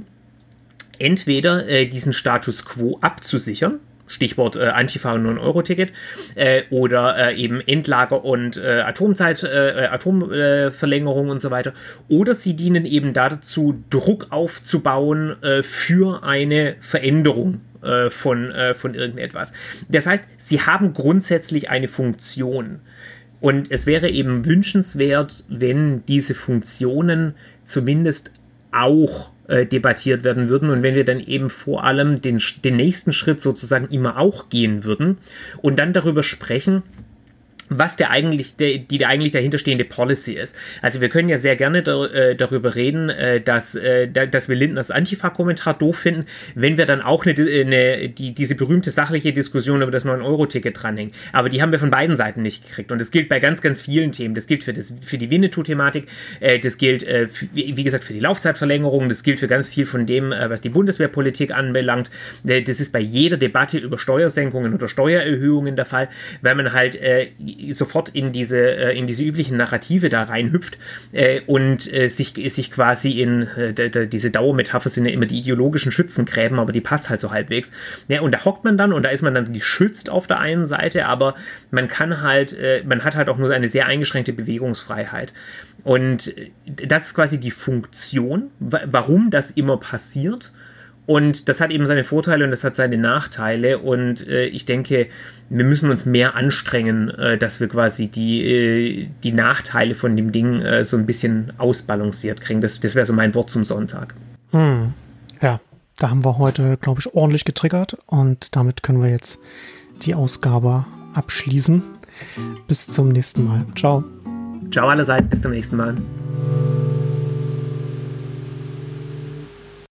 entweder äh, diesen Status quo abzusichern, Stichwort äh, Antifa und neun Euro Ticket äh, oder äh, eben Endlager und äh, Atomzeit, äh, Atomverlängerung äh, und so weiter. Oder sie dienen eben dazu, Druck aufzubauen äh, für eine Veränderung äh, von, äh, von irgendetwas. Das heißt, sie haben grundsätzlich eine Funktion. Und es wäre eben wünschenswert, wenn diese Funktionen zumindest auch äh, debattiert werden würden und wenn wir dann eben vor allem den, den nächsten Schritt sozusagen immer auch gehen würden und dann darüber sprechen, was der eigentlich, der, die der eigentlich dahinterstehende Policy ist. Also wir können ja sehr gerne da, äh, darüber reden, äh, dass, äh, da, dass wir Lindners Antifa-Kommentar doof finden, wenn wir dann auch eine, eine, die, diese berühmte sachliche Diskussion über das neun Euro Ticket dranhängen. Aber die haben wir von beiden Seiten nicht gekriegt. Und das gilt bei ganz, ganz vielen Themen. Das gilt für, das, für die Winnetou-Thematik, äh, das gilt, äh, für, wie gesagt, für die Laufzeitverlängerung, das gilt für ganz viel von dem, äh, was die Bundeswehrpolitik anbelangt. Äh, das ist bei jeder Debatte über Steuersenkungen oder Steuererhöhungen der Fall, weil man halt äh, sofort in diese, äh, in diese üblichen Narrative da reinhüpft äh, und äh, sich, sich quasi in äh, d- d- diese Dauermetapher sind ja immer die ideologischen Schützengräben, aber die passt halt so halbwegs. Ja, und da hockt man dann und da ist man dann geschützt auf der einen Seite, aber man kann halt, äh, man hat halt auch nur eine sehr eingeschränkte Bewegungsfreiheit. Und das ist quasi die Funktion, wa- warum das immer passiert. Und das hat eben seine Vorteile und das hat seine Nachteile. Und äh, ich denke, wir müssen uns mehr anstrengen, äh, dass wir quasi die, äh, die Nachteile von dem Ding äh, so ein bisschen ausbalanciert kriegen. Das, das wäre so mein Wort zum Sonntag. Hm. Ja, da haben wir heute, glaube ich, ordentlich getriggert. Und damit können wir jetzt die Ausgabe abschließen. Bis zum nächsten Mal. Ciao. Ciao allerseits, bis zum nächsten Mal.